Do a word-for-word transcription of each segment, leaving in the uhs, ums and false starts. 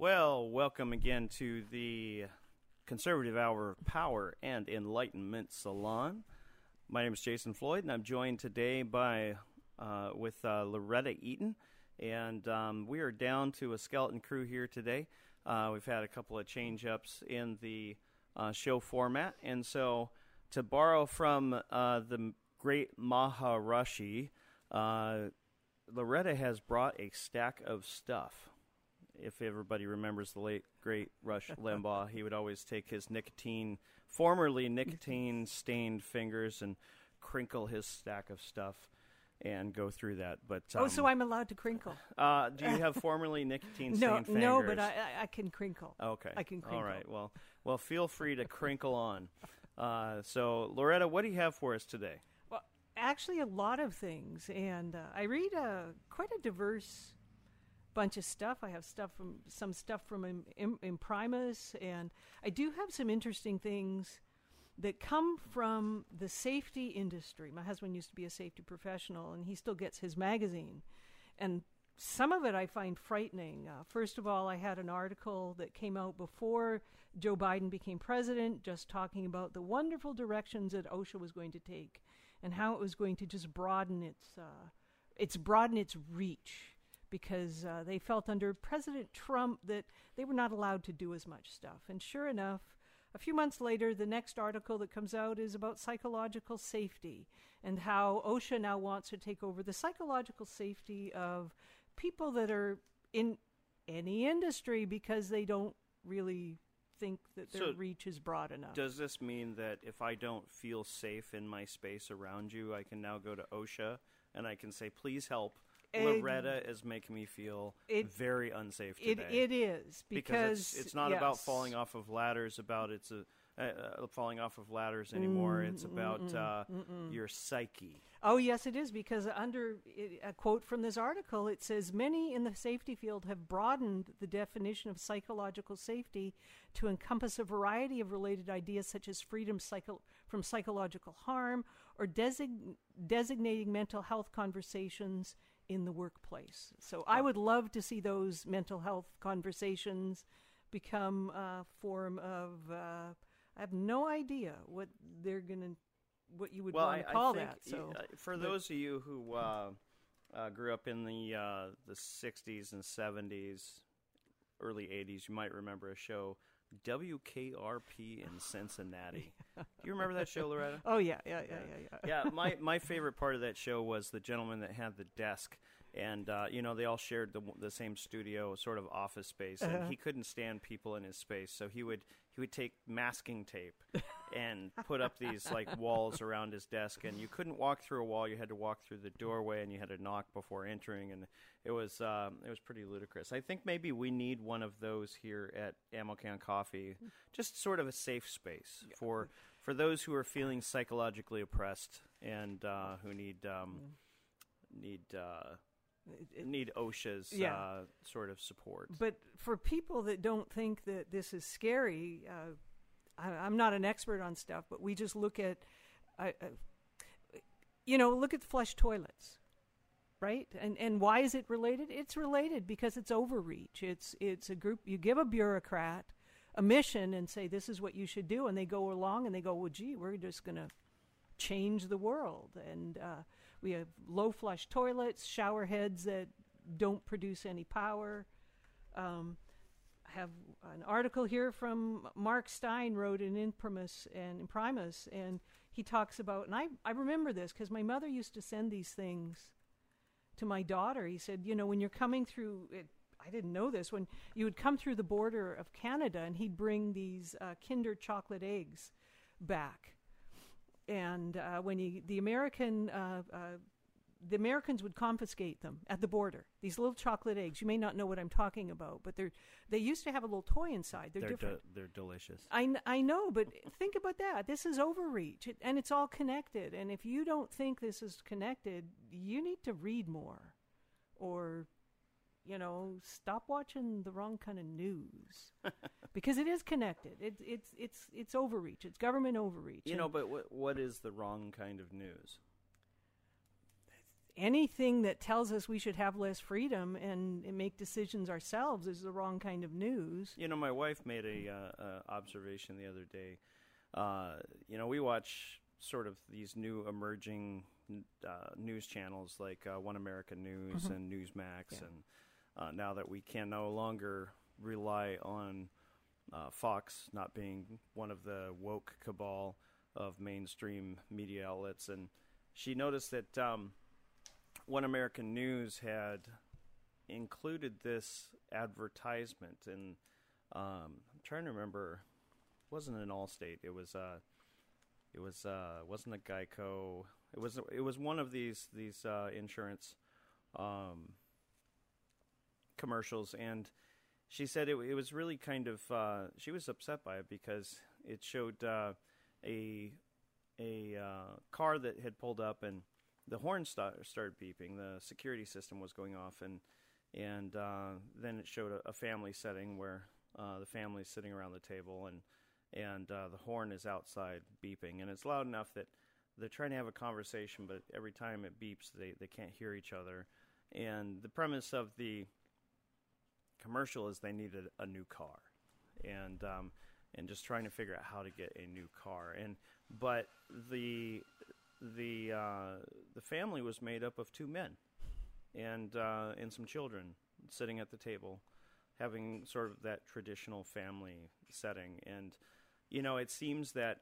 Well, welcome again to the Conservative Hour of Power and Enlightenment Salon. My name is Jason Floyd, and I'm joined today by uh, with uh, Loretta Eaton, and um, we are down to a skeleton crew here today. Uh, we've had a couple of change-ups in the uh, show format, and so to borrow from uh, the great Maharishi, uh, Loretta has brought a stack of stuff. If everybody remembers the late, great Rush Limbaugh, he would always take his nicotine, formerly nicotine-stained fingers and crinkle his stack of stuff and go through that. But um, Oh, so I'm allowed to crinkle? Uh, do you have formerly nicotine-stained no, fingers? No, but I, I can crinkle. Okay. I can crinkle. All right. Well, well, feel free to crinkle on. Uh, so, Loretta, what do you have for us today? Well, actually, a lot of things. And uh, I read uh, quite a diverse bunch of stuff. I have stuff from some stuff from Im- Im- Imprimis, and I do have some interesting things that come from the safety industry. My husband used to be a safety professional, and he still gets his magazine. And some of it I find frightening. Uh, first of all, I had an article that came out before Joe Biden became president, just talking about the wonderful directions that OSHA was going to take and how it was going to just broaden its uh, its broaden its reach, because uh, they felt under President Trump that they were not allowed to do as much stuff. And sure enough, a few months later, the next article that comes out is about psychological safety and how OSHA now wants to take over the psychological safety of people that are in any industry because they don't really think that their So reach is broad enough. Does this mean that if I don't feel safe in my space around you, I can now go to OSHA and I can say, please help? Loretta is making me feel it, very unsafe it, today. It is, because, because it's, it's not yes. about falling off of ladders, about it's a, uh, uh, falling off of ladders anymore. Mm, it's about mm-mm, uh, mm-mm. your psyche. Oh, yes, it is, because under a quote from this article, it says, many in the safety field have broadened the definition of psychological safety to encompass a variety of related ideas such as freedom psycho- from psychological harm or design- designating mental health conversations in the workplace. So I would love to see those mental health conversations become a form of, uh, I have no idea what they're going to, what you would well, want to I, call I think that. So y- for those of you who uh, uh, grew up in the uh, the sixties and seventies, early eighties, you might remember a show, W K R P in Cincinnati. Do you remember that show, Loretta? Oh, yeah, yeah, yeah, yeah, yeah. Yeah, my, my favorite part of that show was the gentleman that had the desk, and, uh, you know, they all shared the the same studio, sort of office space, and Uh-huh. he couldn't stand people in his space, so he would he would take masking tape and put up these, like, walls around his desk, and you couldn't walk through a wall, you had to walk through the doorway, and you had to knock before entering, and it was um, it was pretty ludicrous. I think maybe we need one of those here at Ammo Can Coffee, just sort of a safe space for for those who are feeling psychologically oppressed and uh, who need um, need uh, need OSHA's Yeah. uh, sort of support. But for people that don't think that this is scary, uh, I, I'm not an expert on stuff, but we just look at, uh, uh, you know, look at flush toilets, right? And and why is it related? It's related because it's overreach. It's it's a group, you give a bureaucrat a mission and say, this is what you should do, and they go along and they go, well, gee, we're just going to change the world. And uh, we have low flush toilets, shower heads that don't produce any power. Um, I have an article here from Mark Stein, wrote in Imprimis and Imprimis, and he talks about, and I, I remember this because my mother used to send these things to my daughter. He said, you know, when you're coming through, it, I didn't know this, when you would come through the border of Canada, and he'd bring these uh, Kinder chocolate eggs back. And uh, when he, the American, uh, uh, the Americans would confiscate them at the border. These little chocolate eggs. You may not know what I'm talking about, but they're they used to have a little toy inside. They're, they're different. De- they're delicious. I, kn- I know, but think about that. This is overreach, it, and it's all connected. And if you don't think this is connected, you need to read more, or, you know, stop watching the wrong kind of news, because it is connected. It, it's it's it's overreach. It's government overreach. You and know, but what what is the wrong kind of news? anything that tells us we should have less freedom and, and make decisions ourselves is the wrong kind of news. You know, my wife made a uh, uh, observation the other day. Uh, you know, we watch sort of these new emerging uh, news channels like uh, One American News Mm-hmm. and Newsmax, Yeah. and uh, now that we can no longer rely on uh, Fox not being one of the woke cabal of mainstream media outlets, and she noticed that um, One American News had included this advertisement, and um, I'm trying to remember. It wasn't an Allstate. It was uh, it was uh, wasn't a Geico. It was it was one of these these uh, insurance um, commercials, and she said it, it was really kind of uh, she was upset by it because it showed uh, a a uh, car that had pulled up and the horn st- started beeping. The security system was going off, and and uh, then it showed a, a family setting where uh, the family's sitting around the table, and and uh, the horn is outside beeping, and it's loud enough that they're trying to have a conversation, but every time it beeps, they, they can't hear each other. And the premise of the commercial is they needed a new car, and um, and just trying to figure out how to get a new car. And but the the uh, the family was made up of two men and uh, and some children sitting at the table, having sort of that traditional family setting. And you know, it seems that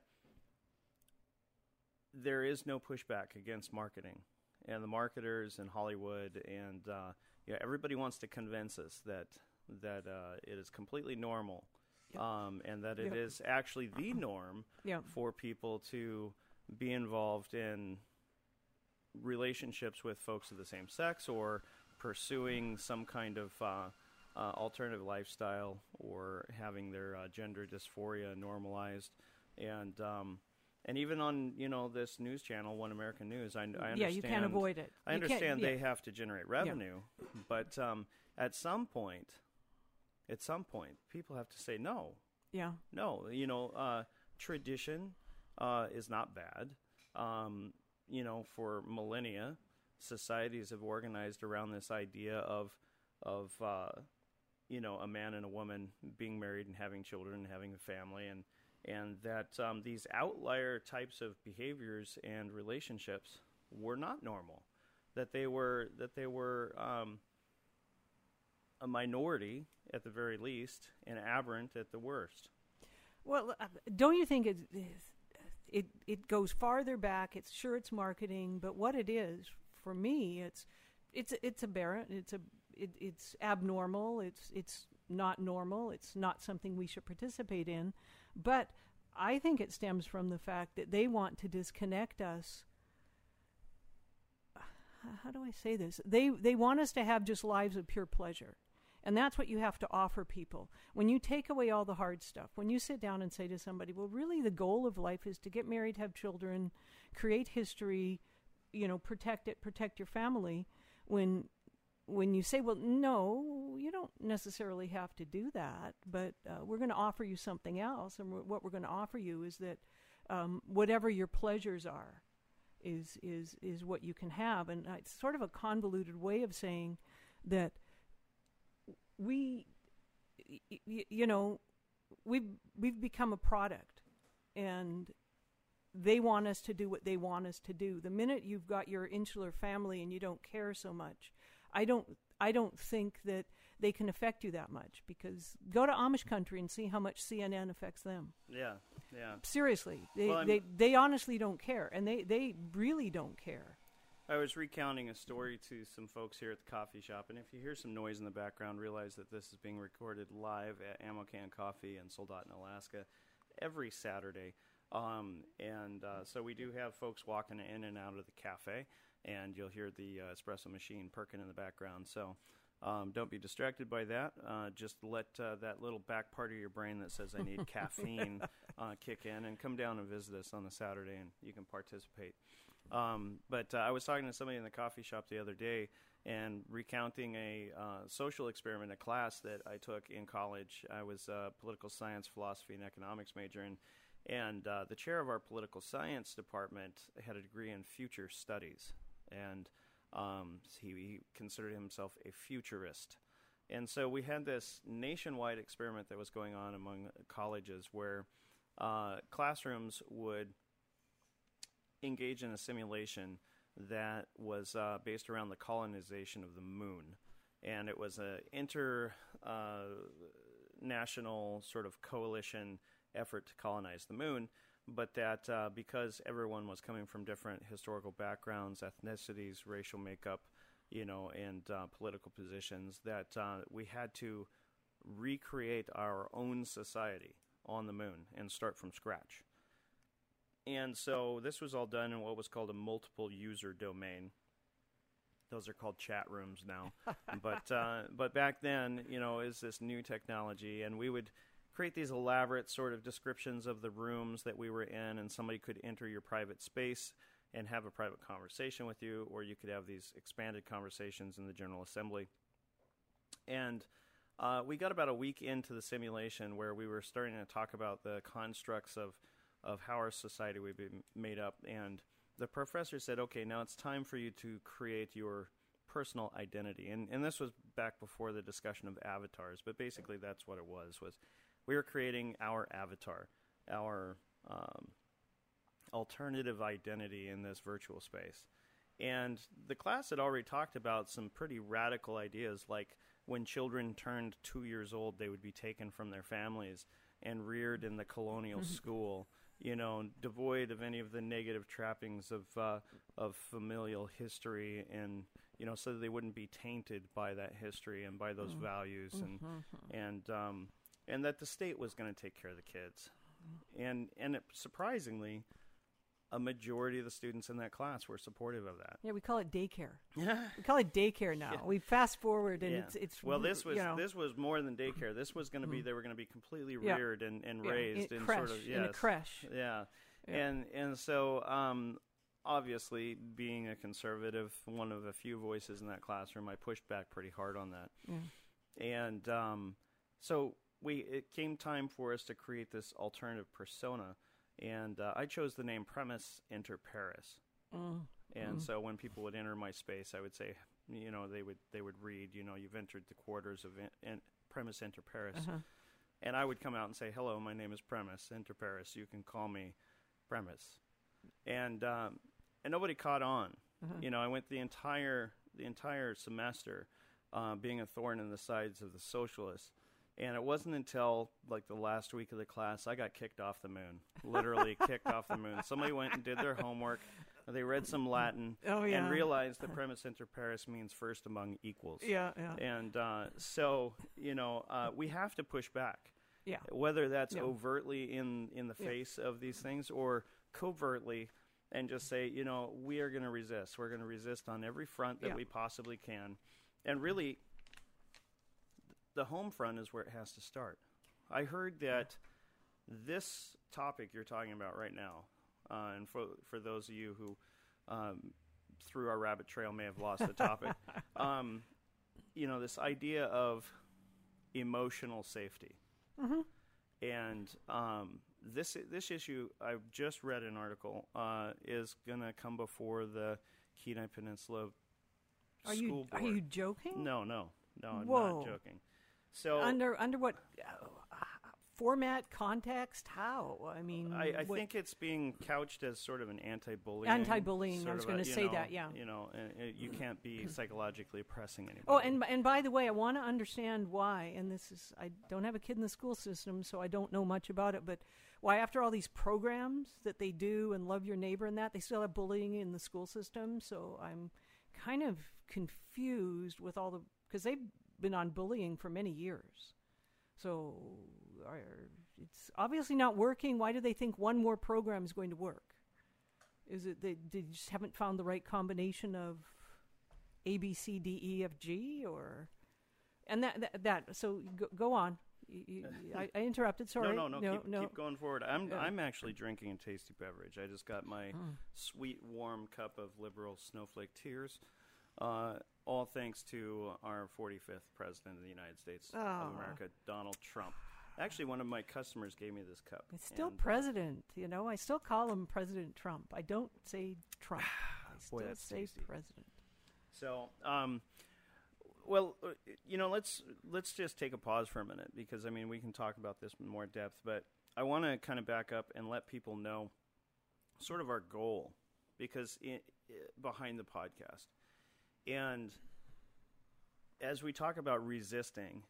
there is no pushback against marketing, and the marketers in Hollywood and uh, yeah, everybody wants to convince us that that uh, it is completely normal, Yep. um, and that it Yep. is actually the norm Yeah. for people to be involved in relationships with folks of the same sex, or pursuing some kind of uh, uh, alternative lifestyle, or having their uh, gender dysphoria normalized. And um, and even on, you know, this news channel, One American News, I, I understand. Yeah, you can't avoid it. I You can't- understand yeah. they have to generate revenue, but um, at some point, at some point, people have to say no. Yeah. No, you know, uh, tradition uh, is not bad. Um, you know, for millennia, societies have organized around this idea of, of uh, you know, a man and a woman being married and having children and having a family, and and that um, these outlier types of behaviors and relationships were not normal. That they were that they were um, a minority at the very least, and aberrant at the worst. Well, uh, don't you think it, it it goes farther back? It's sure it's marketing, but what it is for me, it's it's it's aberrant. It's a it, it's abnormal. It's it's not normal. It's not something we should participate in. But I think it stems from the fact that they want to disconnect us. How do I say this? They they want us to have just lives of pure pleasure. And that's what you have to offer people. When you take away all the hard stuff, when you sit down and say to somebody, well, really the goal of life is to get married, have children, create history, you know, protect it, protect your family. When when you say, well, no, you don't necessarily have to do that, but uh, we're going to offer you something else. And we're, what we're going to offer you is that um, whatever your pleasures are is, is, is what you can have. And uh, it's sort of a convoluted way of saying that we, y- y- you know, we've, we've become a product, and they want us to do what they want us to do. The minute you've got your insular family and you don't care so much, I don't, I don't think that they can affect you that much, because go to Amish country and see how much C N N affects them. Yeah, yeah. Seriously, they, Well, I'm- they, they honestly don't care, and they, they really don't care. I was recounting a story to some folks here at the coffee shop, and if you hear some noise in the background, realize that this is being recorded live at Ammo Can Coffee in Soldotna, Alaska, every Saturday. Um, and uh, so we do have folks walking in and out of the cafe, and you'll hear the uh, espresso machine perking in the background. So um, don't be distracted by that. Uh, just let uh, that little back part of your brain that says I need caffeine uh, kick in, and come down and visit us on a Saturday, and you can participate. Um, but uh, I was talking to somebody in the coffee shop the other day and recounting a uh, social experiment, a class that I took in college. I was a political science, philosophy, and economics major, and and uh, the chair of our political science department had a degree in future studies. And Um, he, he considered himself a futurist. And so we had this nationwide experiment that was going on among colleges where uh, classrooms would engage in a simulation that was uh, based around the colonization of the moon. And it was an inter uh, national sort of coalition effort to colonize the moon, but that uh, because everyone was coming from different historical backgrounds, ethnicities, racial makeup, you know, and uh, political positions, that uh, we had to recreate our own society on the moon and start from scratch. And so this was all done in what was called a multiple user domain. Those are called chat rooms now. but uh, but back then, you know, is this new technology, and we would create these elaborate sort of descriptions of the rooms that we were in, and somebody could enter your private space and have a private conversation with you, or you could have these expanded conversations in the General Assembly. And uh, we got about a week into the simulation where we were starting to talk about the constructs of, of how our society would be made up, and the professor said, okay, now it's time for you to create your personal identity. And, and this was back before the discussion of avatars, but basically that's what it was, was we were creating our avatar, our um, alternative identity in this virtual space. And the class had already talked about some pretty radical ideas, like when children turned two years old, they would be taken from their families and reared in the colonial school, you know, devoid of any of the negative trappings of uh, of familial history, and you know, so that they wouldn't be tainted by that history and by those mm. values, and mm-hmm. and um, and that the state was going to take care of the kids, and and it, surprisingly, a majority of the students in that class were supportive of that. Yeah, we call it daycare. We call it daycare now. Yeah. We fast forward, and yeah. it's it's. Well, this was you know. this was more than daycare. This was going to be they were going to be completely yeah. reared and, and yeah. raised in, in creche, sort of yes, in a creche. Yeah. yeah, and and so um, obviously, being a conservative, one of a few voices in that classroom, I pushed back pretty hard on that. Yeah. And um, so we it came time for us to create this alternative persona. And uh, I chose the name Premise Inter Pares. Mm. And mm. so when people would enter my space, I would say, you know, they would they would read, you know, you've entered the quarters of in, in Premise Inter Pares. Uh-huh. And I would come out and say, hello, my name is Premise Inter Pares. You can call me Premise. And um, and nobody caught on. Uh-huh. You know, I went the entire the entire semester uh, being a thorn in the sides of the socialists. And it wasn't until, like, the last week of the class, I got kicked off the moon. Literally kicked off the moon. Somebody went and did their homework. They read some Latin oh, yeah. and realized that Premise Inter Pares means first among equals. Yeah, yeah. And uh, so, you know, uh, we have to push back. Yeah. Whether that's yeah. overtly in, in the face yeah. of these things or covertly, and just say, you know, we are going to resist. We're going to resist on every front that yeah. we possibly can. And really, the home front is where it has to start. I heard that this topic you're talking about right now, uh, and for for those of you who, um, through our rabbit trail, may have lost the topic, um, you know, this idea of emotional safety. Mm-hmm. And um, this this issue, I've just read an article, uh, is going to come before the Kenai Peninsula are School you, Board. Are you joking? No, no, no, I'm Whoa. not joking. So under under what uh, format, context, how? I mean, I, I what, think it's being couched as sort of an anti-bullying. Anti-bullying. I was going to say know, that. Yeah. You know, uh, you can't be psychologically oppressing anybody. Oh, and and by the way, I want to understand why. And this is, I don't have a kid in the school system, so I don't know much about it. But why, after all these programs that they do and Love Your Neighbor and that, they still have bullying in the school system. So I'm kind of confused with all the because they've been on bullying for many years. So are, it's obviously not working. Why do they think one more program is going to work? Is it they, they just haven't found the right combination of A, B, C, D, E, F, G, or and that that, that so go, go on. You, you, I, I interrupted. Sorry. No, no, no. no, keep, no. keep going forward. I'm Yeah. I'm actually drinking a tasty beverage. I just got my Mm. sweet, warm cup of liberal snowflake tears. Uh, all thanks to our forty-fifth president of the United States Oh. of America, Donald Trump. Actually, one of my customers gave me this cup. It's still and, uh, president. You know, I still call him President Trump. I don't say Trump. I still Boy, that's say tasty. president. So, um, well, uh, you know, let's let's just take a pause for a minute because I mean we can talk about this in more depth, but I want to kind of back up and let people know sort of our goal because it, it, behind the podcast, and as we talk about resisting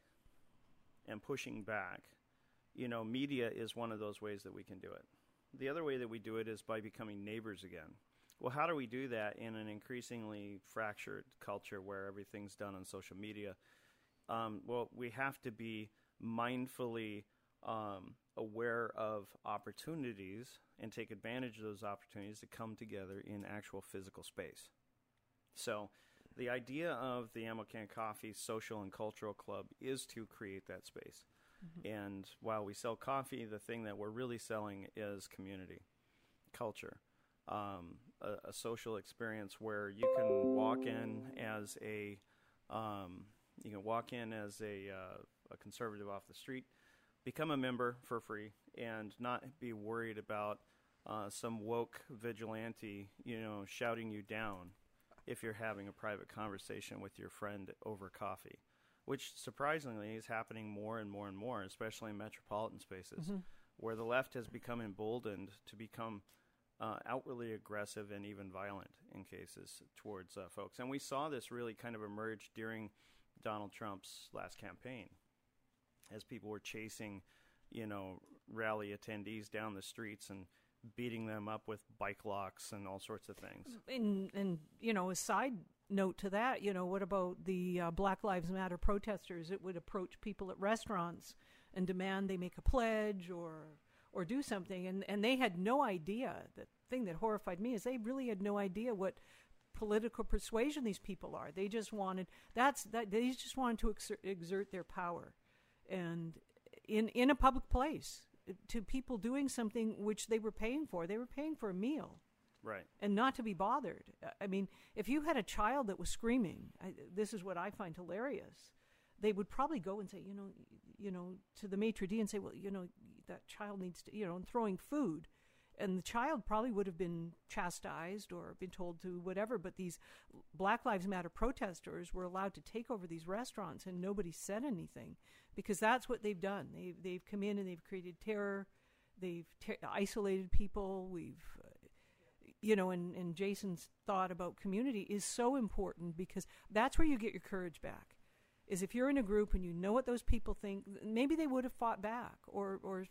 and pushing back, you know, media is one of those ways that we can do it. The other way that we do it is by becoming neighbors again. Well, how do we do that in an increasingly fractured culture where everything's done on social media? Um, well, we have to be mindfully um, aware of opportunities and take advantage of those opportunities to come together in actual physical space. So the idea of the Ammo Can Coffee Social and Cultural Club is to create that space. Mm-hmm. And while we sell coffee, the thing that we're really selling is community, culture, um, a, a social experience where you can walk in as a, um, you can walk in as a, uh, a conservative off the street, become a member for free, and not be worried about uh, some woke vigilante, you know, shouting you down if you're having a private conversation with your friend over coffee, which surprisingly is happening more and more and more, especially in metropolitan spaces, mm-hmm. where the left has become emboldened to become uh, outwardly aggressive and even violent in cases towards uh, folks. And we saw this really kind of emerge during Donald Trump's last campaign as people were chasing, you know, rally attendees down the streets and beating them up with bike locks and all sorts of things. And, and you know, a side note to that, you know, what about the uh, Black Lives Matter protesters that would approach people at restaurants and demand they make a pledge or or do something, and, and they had no idea. The thing that horrified me is they really had no idea what political persuasion these people are. They just wanted, that's that they just wanted to exert, exert their power. And in in a public place, to people doing something which they were paying for. They were paying for a meal. Right. And not to be bothered. I mean, if you had a child that was screaming, I, this is what I find hilarious, they would probably go and say, you know, you know, to the maitre d' and say, well, you know, that child needs to, you know, and throwing food. And the child probably would have been chastised or been told to whatever, but these Black Lives Matter protesters were allowed to take over these restaurants and nobody said anything because that's what they've done. They've, they've come in and they've created terror. They've ter- isolated people. We've, uh, you know, and, and Jason's thought about community is so important because that's where you get your courage back. Is if you're in a group and you know what those people think, maybe they would have fought back or, or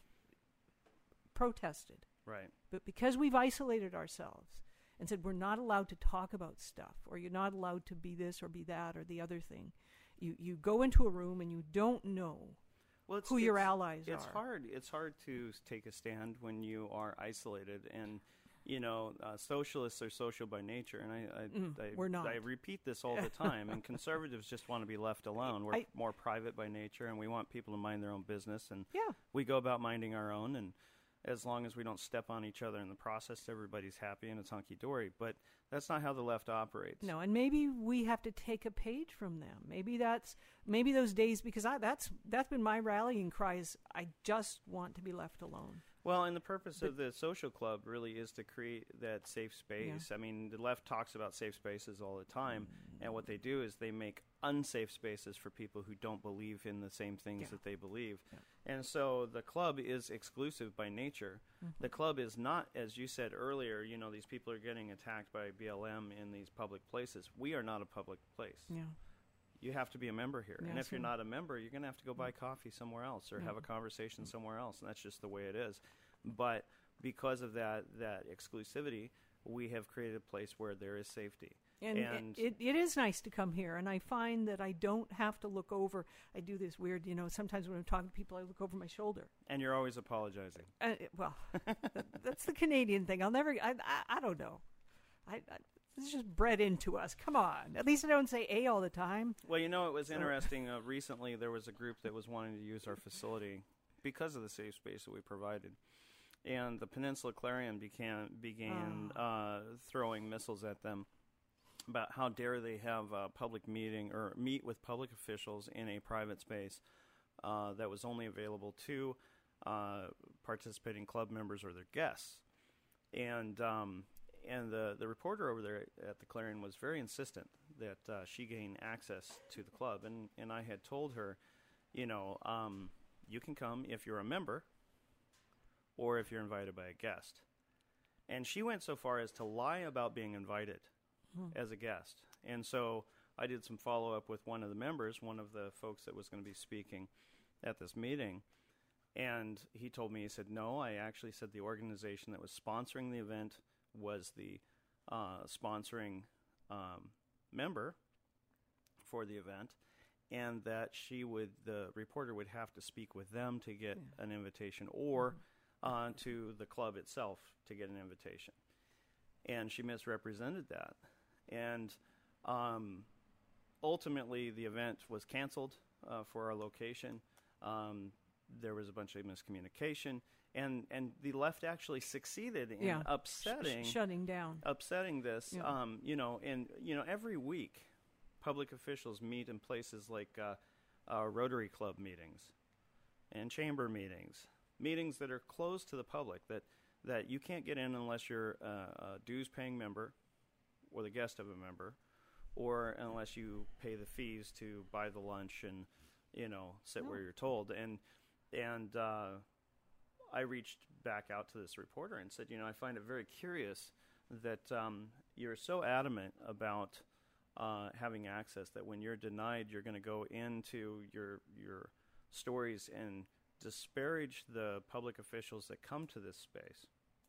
protested. Right. But because we've isolated ourselves and said we're not allowed to talk about stuff or you're not allowed to be this or be that or the other thing, you, you go into a room and you don't know well, it's, who it's, your allies it's are. It's hard. It's hard to take a stand when you are isolated. And, you know, uh, socialists are social by nature. And I, I, mm, I, we're not. I repeat this all the time. And conservatives just want to be left alone. We're I, more private by nature and we want people to mind their own business. And yeah. we go about minding our own. And as long as we don't step on each other in the process, everybody's happy and it's hunky-dory. But that's not how the left operates. No, and maybe we have to take a page from them. Maybe that's maybe those days, because I, that's that's been my rallying cry is I just want to be left alone. Well, and the purpose but, of the social club really is to create that safe space. Yeah. I mean, the left talks about safe spaces all the time, mm-hmm. and what they do is they make unsafe spaces for people who don't believe in the same things yeah. that they believe. Yeah. And so the club is exclusive by nature. Mm-hmm. The club is not, as you said earlier, you know, these people are getting attacked by B L M in these public places. We are not a public place. Yeah. You have to be a member here. Yeah, and if so you're not a member, you're going to have to go buy coffee somewhere else or yeah. have a conversation somewhere else, and that's just the way it is. But because of that that exclusivity, we have created a place where there is safety. And, and it, it is nice to come here, and I find that I don't have to look over. I do this weird, you know, sometimes when I'm talking to people, I look over my shoulder. And you're always apologizing. Uh, well, that, that's the Canadian thing. I'll never, I, I, I don't know. I, I It's just bred into us. Come on. At least I don't say A all the time. Well, you know, it was interesting. Uh, recently, there was a group that was wanting to use our facility because of the safe space that we provided. And the Peninsula Clarion began, began oh. uh, throwing missiles at them about how dare they have a public meeting or meet with public officials in a private space uh, that was only available to uh, participating club members or their guests. And... Um, And the, the reporter over there at the Clarion was very insistent that uh, she gain access to the club. And, and I had told her, you know, um, you can come if you're a member or if you're invited by a guest. And she went so far as to lie about being invited hmm. as a guest. And so I did some follow-up with one of the members, one of the folks that was going to be speaking at this meeting. And he told me, he said, no, I actually said the organization that was sponsoring the event was the uh, sponsoring um, member for the event, and that she would, the reporter would have to speak with them to get yeah. an invitation, or uh, to the club itself to get an invitation. And she misrepresented that. And um, ultimately, the event was canceled uh, for our location. Um, there was a bunch of miscommunication, and, and the left actually succeeded in yeah. upsetting, Sh- shutting down, upsetting this. Yeah. Um, you know, and you know, every week, public officials meet in places like uh, uh, Rotary Club meetings and chamber meetings, meetings that are closed to the public, that that you can't get in unless you're uh, a dues-paying member or the guest of a member, or unless you pay the fees to buy the lunch and, you know, sit No. where you're told. And and uh, I reached back out to this reporter and said, you know, I find it very curious that um, you're so adamant about uh, having access that when you're denied, you're going to go into your your stories and disparage the public officials that come to this space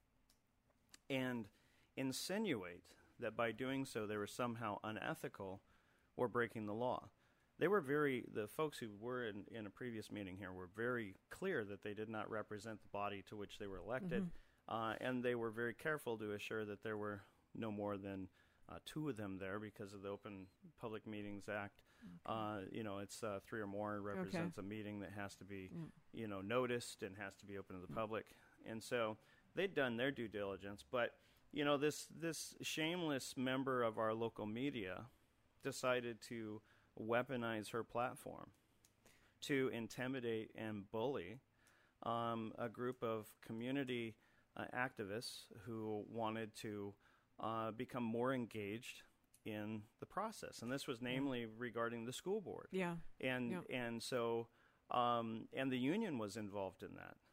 and insinuate that by doing so they were somehow unethical or breaking the law. They were very, the folks who were in, in a previous meeting here were very clear that they did not represent the body to which they were elected, mm-hmm. uh, and they were very careful to assure that there were no more than uh, two of them there because of the Open Public Meetings Act. Okay. Uh, you know, it's uh, three or more represents okay. a meeting that has to be, mm. you know, noticed and has to be open to the mm. public. And so they'd done their due diligence, but you know, this this shameless member of our local media decided to weaponize her platform to intimidate and bully um, a group of community uh, activists who wanted to uh, become more engaged in the process. And this was namely yeah. regarding the school board. Yeah. And, yeah. and so, um, and the union was involved in that.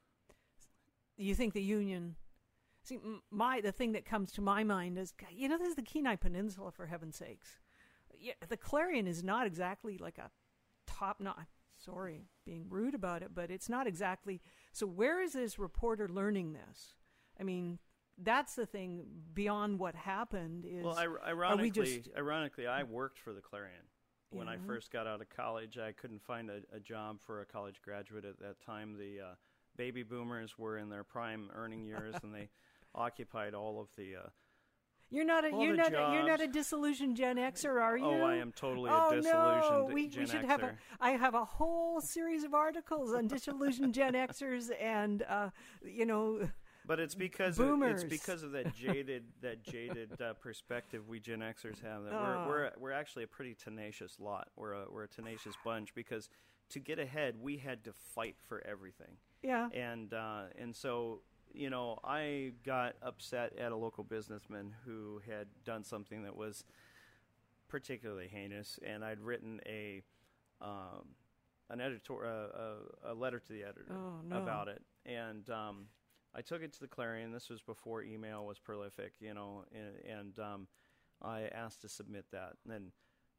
You think the union... See, my the thing that comes to my mind is, you know, this is the Kenai Peninsula, for heaven's sakes. Yeah, the Clarion is not exactly like a top notch. Sorry, being rude about it, but it's not exactly. So where is this reporter learning this? I mean, that's the thing. Beyond what happened is. Well, I, ironically, just, ironically, I worked for the Clarion when yeah. I first got out of college. I couldn't find a, a job for a college graduate at that time. The uh, baby boomers were in their prime earning years, and they occupied all of the. Uh, You're not a you're not a, you're not a disillusioned Gen Xer, are you? Oh, I am totally oh, a disillusioned no. we, Gen we should Xer. have a. I have a whole series of articles on disillusioned Gen Xers and uh, you know. But it's because boomers. Of, it's because of that jaded that jaded uh, perspective we Gen Xers have. That oh. we're we're we're actually a pretty tenacious lot. We're a we're a tenacious bunch because to get ahead we had to fight for everything. Yeah. And uh, and so. You know, I got upset at a local businessman who had done something that was particularly heinous, and I'd written a um, an editor uh, a, a letter to the editor oh, no. about it, and um, I took it to the Clarion. This was before email was prolific, you know, and, and um, I asked to submit that. And then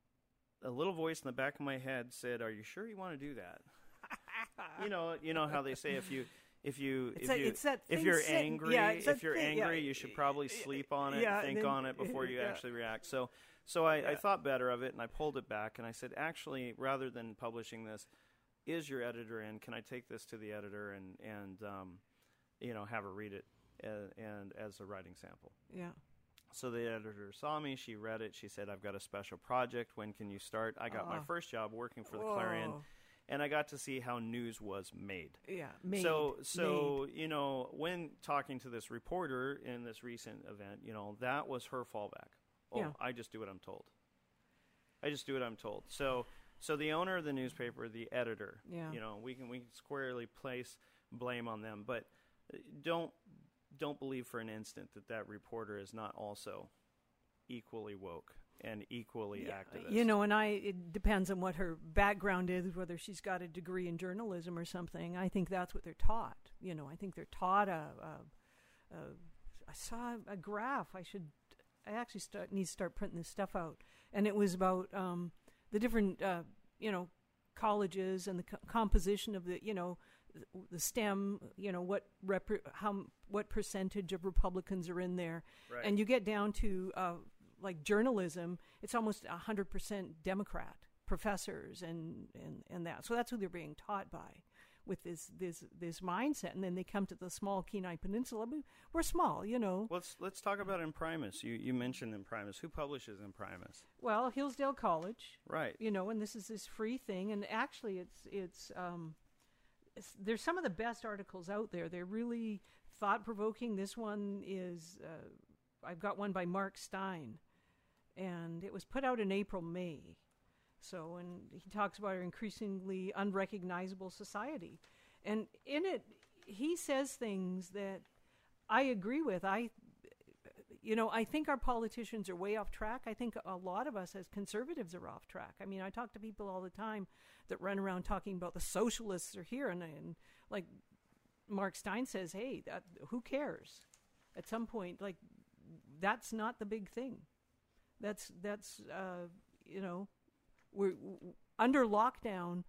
a little voice in the back of my head said, "Are you sure you want to do that?" you know, you know how they say if you. If you it's if a, you it's that if you're set, angry yeah, if you're thing, angry yeah. you should probably sleep on it, yeah, think then, on it before you yeah. actually react. So so I, yeah. I thought better of it and I pulled it back and I said, actually, rather than publishing this, is your editor in? Can I take this to the editor and and um, you know have her read it uh, and as a writing sample? Yeah. So the editor saw me. She read it. She said, "I've got a special project. When can you start?" I got uh, my first job working for the whoa. Clarion. And I got to see how news was made. Yeah, made. So, so made. you know, when talking to this reporter in this recent event, you know, that was her fallback. Oh, yeah. I just do what I'm told. I just do what I'm told. So, so the owner of the newspaper, the editor, yeah. you know, we can we can squarely place blame on them, but don't don't believe for an instant that that reporter is not also equally woke and equally yeah, activist. You know, and I it depends on what her background is, whether she's got a degree in journalism or something. I think that's what they're taught. You know, I think they're taught a. a, a I saw a graph. I should. I actually start, need to start printing this stuff out, and it was about um, the different, uh, you know, colleges and the co- composition of the, you know, the STEM, you know, what rep- how what percentage of Republicans are in there, Right. and you get down to uh, like journalism, it's almost a hundred percent Democrat professors and, and and that. So that's who they're being taught by, with this this this mindset, and then they come to the small Kenai Peninsula. We, we're small, you know. Let's let's talk about Imprimis. You you mentioned Imprimis. Who publishes Imprimis? Well, Hillsdale College, Right. you know, and this is this free thing, and actually, it's it's. Um, It's, there's some of the best articles out there. They're really thought-provoking. This one is, uh, I've got one by Mark Stein, and it was put out in April, May. So, and he talks about our increasingly unrecognizable society. And in it, he says things that I agree with. I, you know, I think our politicians are way off track. I think a lot of us as conservatives are off track. I mean, I talk to people all the time that run around talking about the socialists are here, and, and like Mark Stein says, hey, that, who cares? At some point, like, that's not the big thing. That's, that's uh, you know, we're w- under lockdown.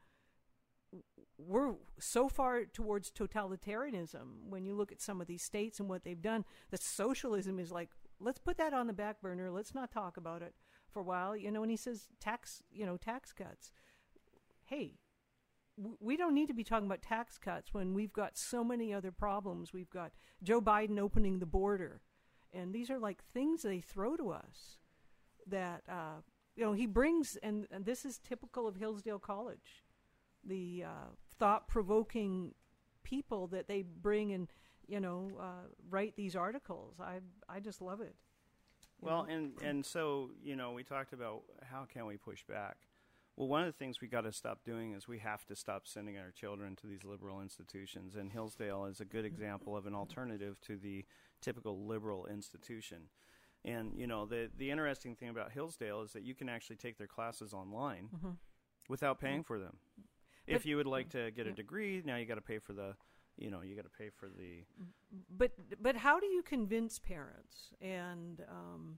We're so far towards totalitarianism when you look at some of these states and what they've done, that socialism is like, let's put that on the back burner. Let's not talk about it for a while. You know, and he says tax, you know, tax cuts. Hey, w- we don't need to be talking about tax cuts when we've got so many other problems. We've got Joe Biden opening the border. And these are like things they throw to us that, uh, you know, he brings, and, and this is typical of Hillsdale College, the uh, thought-provoking people that they bring and, you know, uh, write these articles. I I just love it. Well, know? and, and so, you know, we talked about how can we push back. Well, one of the things we got to stop doing is we have to stop sending our children to these liberal institutions, and Hillsdale is a good example of an alternative to the typical liberal institution. And, you know, the the interesting thing about Hillsdale is that you can actually take their classes online Mm-hmm. without paying for them. If But- you would like to get a yeah. degree, now you got to pay for the, you know, you got to pay for the. But but how do you convince parents? And um,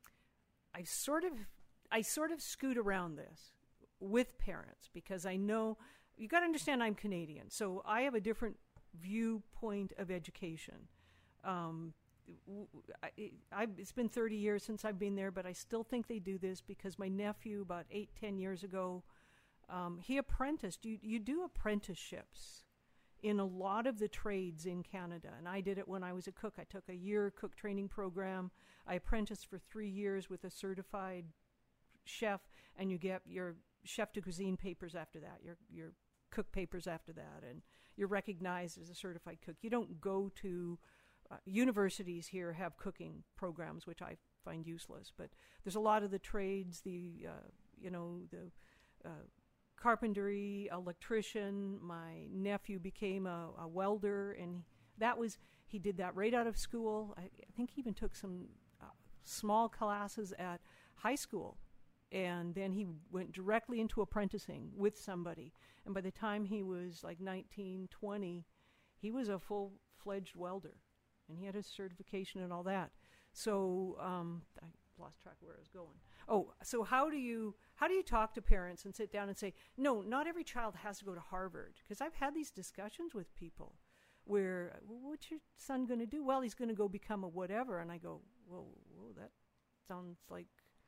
I sort of I sort of scoot around this with parents because I know you got to understand I'm Canadian, so I have a different viewpoint of education. Um, w- I, I, it's been thirty years since I've been there, but I still think they do this because my nephew, about eight, ten years ago, um, he apprenticed. You you do apprenticeships in a lot of the trades in Canada, and I did it when I was a cook. I took a year cook training program. I apprenticed for three years with a certified chef, and you get your chef de cuisine papers after that, your your cook papers after that, and you're recognized as a certified cook. You don't go to uh, universities here have cooking programs, which I find useless, but there's a lot of the trades, the uh, you know the uh, carpentry, electrician. My nephew became a, a welder, and that was he did that right out of school. I, I think he even took some uh, small classes at high school, and then he went directly into apprenticing with somebody. And by the time he was like nineteen, twenty, he was a full-fledged welder, and he had his certification and all that. So um, I lost track of where I was going. Oh, so how do you how do you talk to parents and sit down and say, no, not every child has to go to Harvard? Because I've had these discussions with people where, well, what's your son going to do? Well, he's going to go become a whatever. And I go, whoa, whoa, that sounds like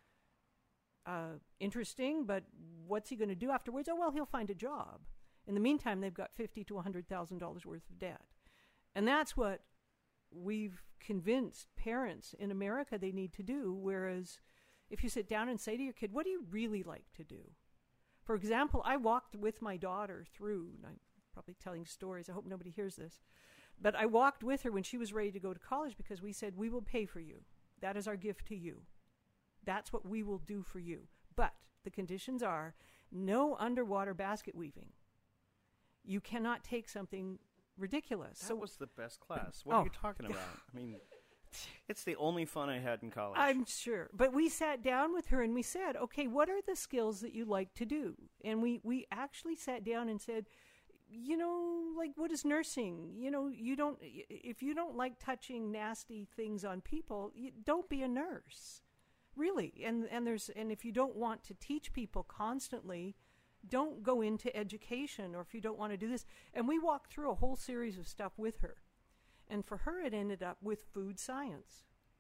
uh, interesting, but what's he going to do afterwards? Oh, well, he'll find a job. In the meantime, they've got fifty thousand to one hundred thousand dollars worth of debt. And that's what we've convinced parents in America they need to do, whereas if you sit down and say to your kid, what do you really like to do? For example, I walked with my daughter through, and I'm probably telling stories, I hope nobody hears this, but I walked with her when she was ready to go to college because we said, we will pay for you. That is our gift to you. That's what we will do for you. But the conditions are no underwater basket weaving. You cannot take something ridiculous. That so was the best class. What Oh. are you talking about? I mean, It's the only fun I had in college. I'm sure. But we sat down with her and we said, okay, what are the skills that you like to do? And we, we actually sat down and said, you know, like, what is nursing? You know, you don't, if you don't like touching nasty things on people, you, don't be a nurse. Really. And, and there's, and if you don't want to teach people constantly, don't go into education, or if you don't want to do this. And we walked through a whole series of stuff with her. And for her, it ended up with food science.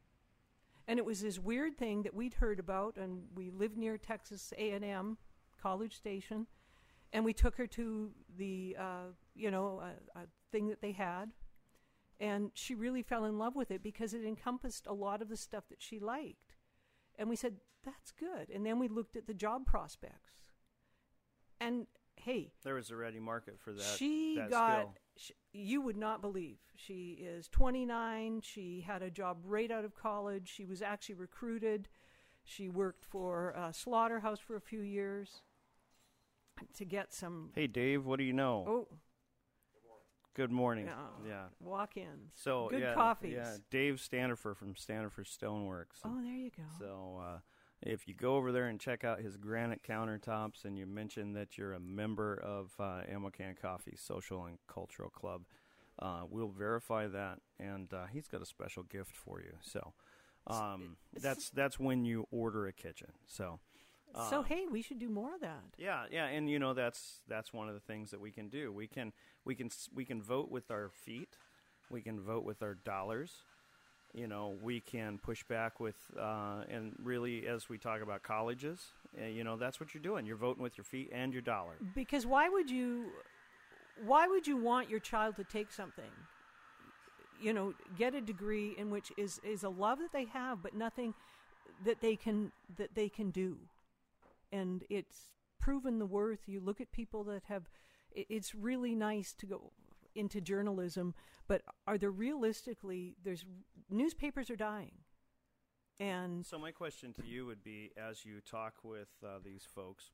And it was this weird thing that we'd heard about, and we lived near Texas A and M, College Station, and we took her to the, uh, you know, a, a thing that they had, and she really fell in love with it because it encompassed a lot of the stuff that she liked. And we said, that's good. And then we looked at the job prospects. And, hey. There was a ready market for that. She that got... skill. She, you would not believe. She is twenty-nine. She had a job right out of college. She was actually recruited. She worked for a slaughterhouse for a few years to get some... Hey, Dave, what do you know? Oh. Good morning. Yeah. yeah. Walk in. So, Good yeah, coffees. Yeah, Dave Standifer from Standifer Stoneworks. Oh, there you go. So, uh, if you go over there and check out his granite countertops and you mention that you're a member of uh, Amocan Coffee Social and Cultural Club, uh, we'll verify that, and uh, he's got a special gift for you. So um, that's that's when you order a kitchen. So, uh, so hey, we should do more of that. Yeah, yeah, and you know that's that's one of the things that we can do. We can we can we can vote with our feet. We can vote with our dollars. You know, we can push back with, uh, and really, as we talk about colleges, uh, you know, that's what you're doing. You're voting with your feet and your dollar. Because why would you, why would you want your child to take something? You know, get a degree in which is, is a love that they have, but nothing that they can that they can do, and it's proven the worth. You look at people that have. It, it's really nice to go into journalism, but are there realistically, there's newspapers are dying. And so my question to you would be, as you talk with uh, these folks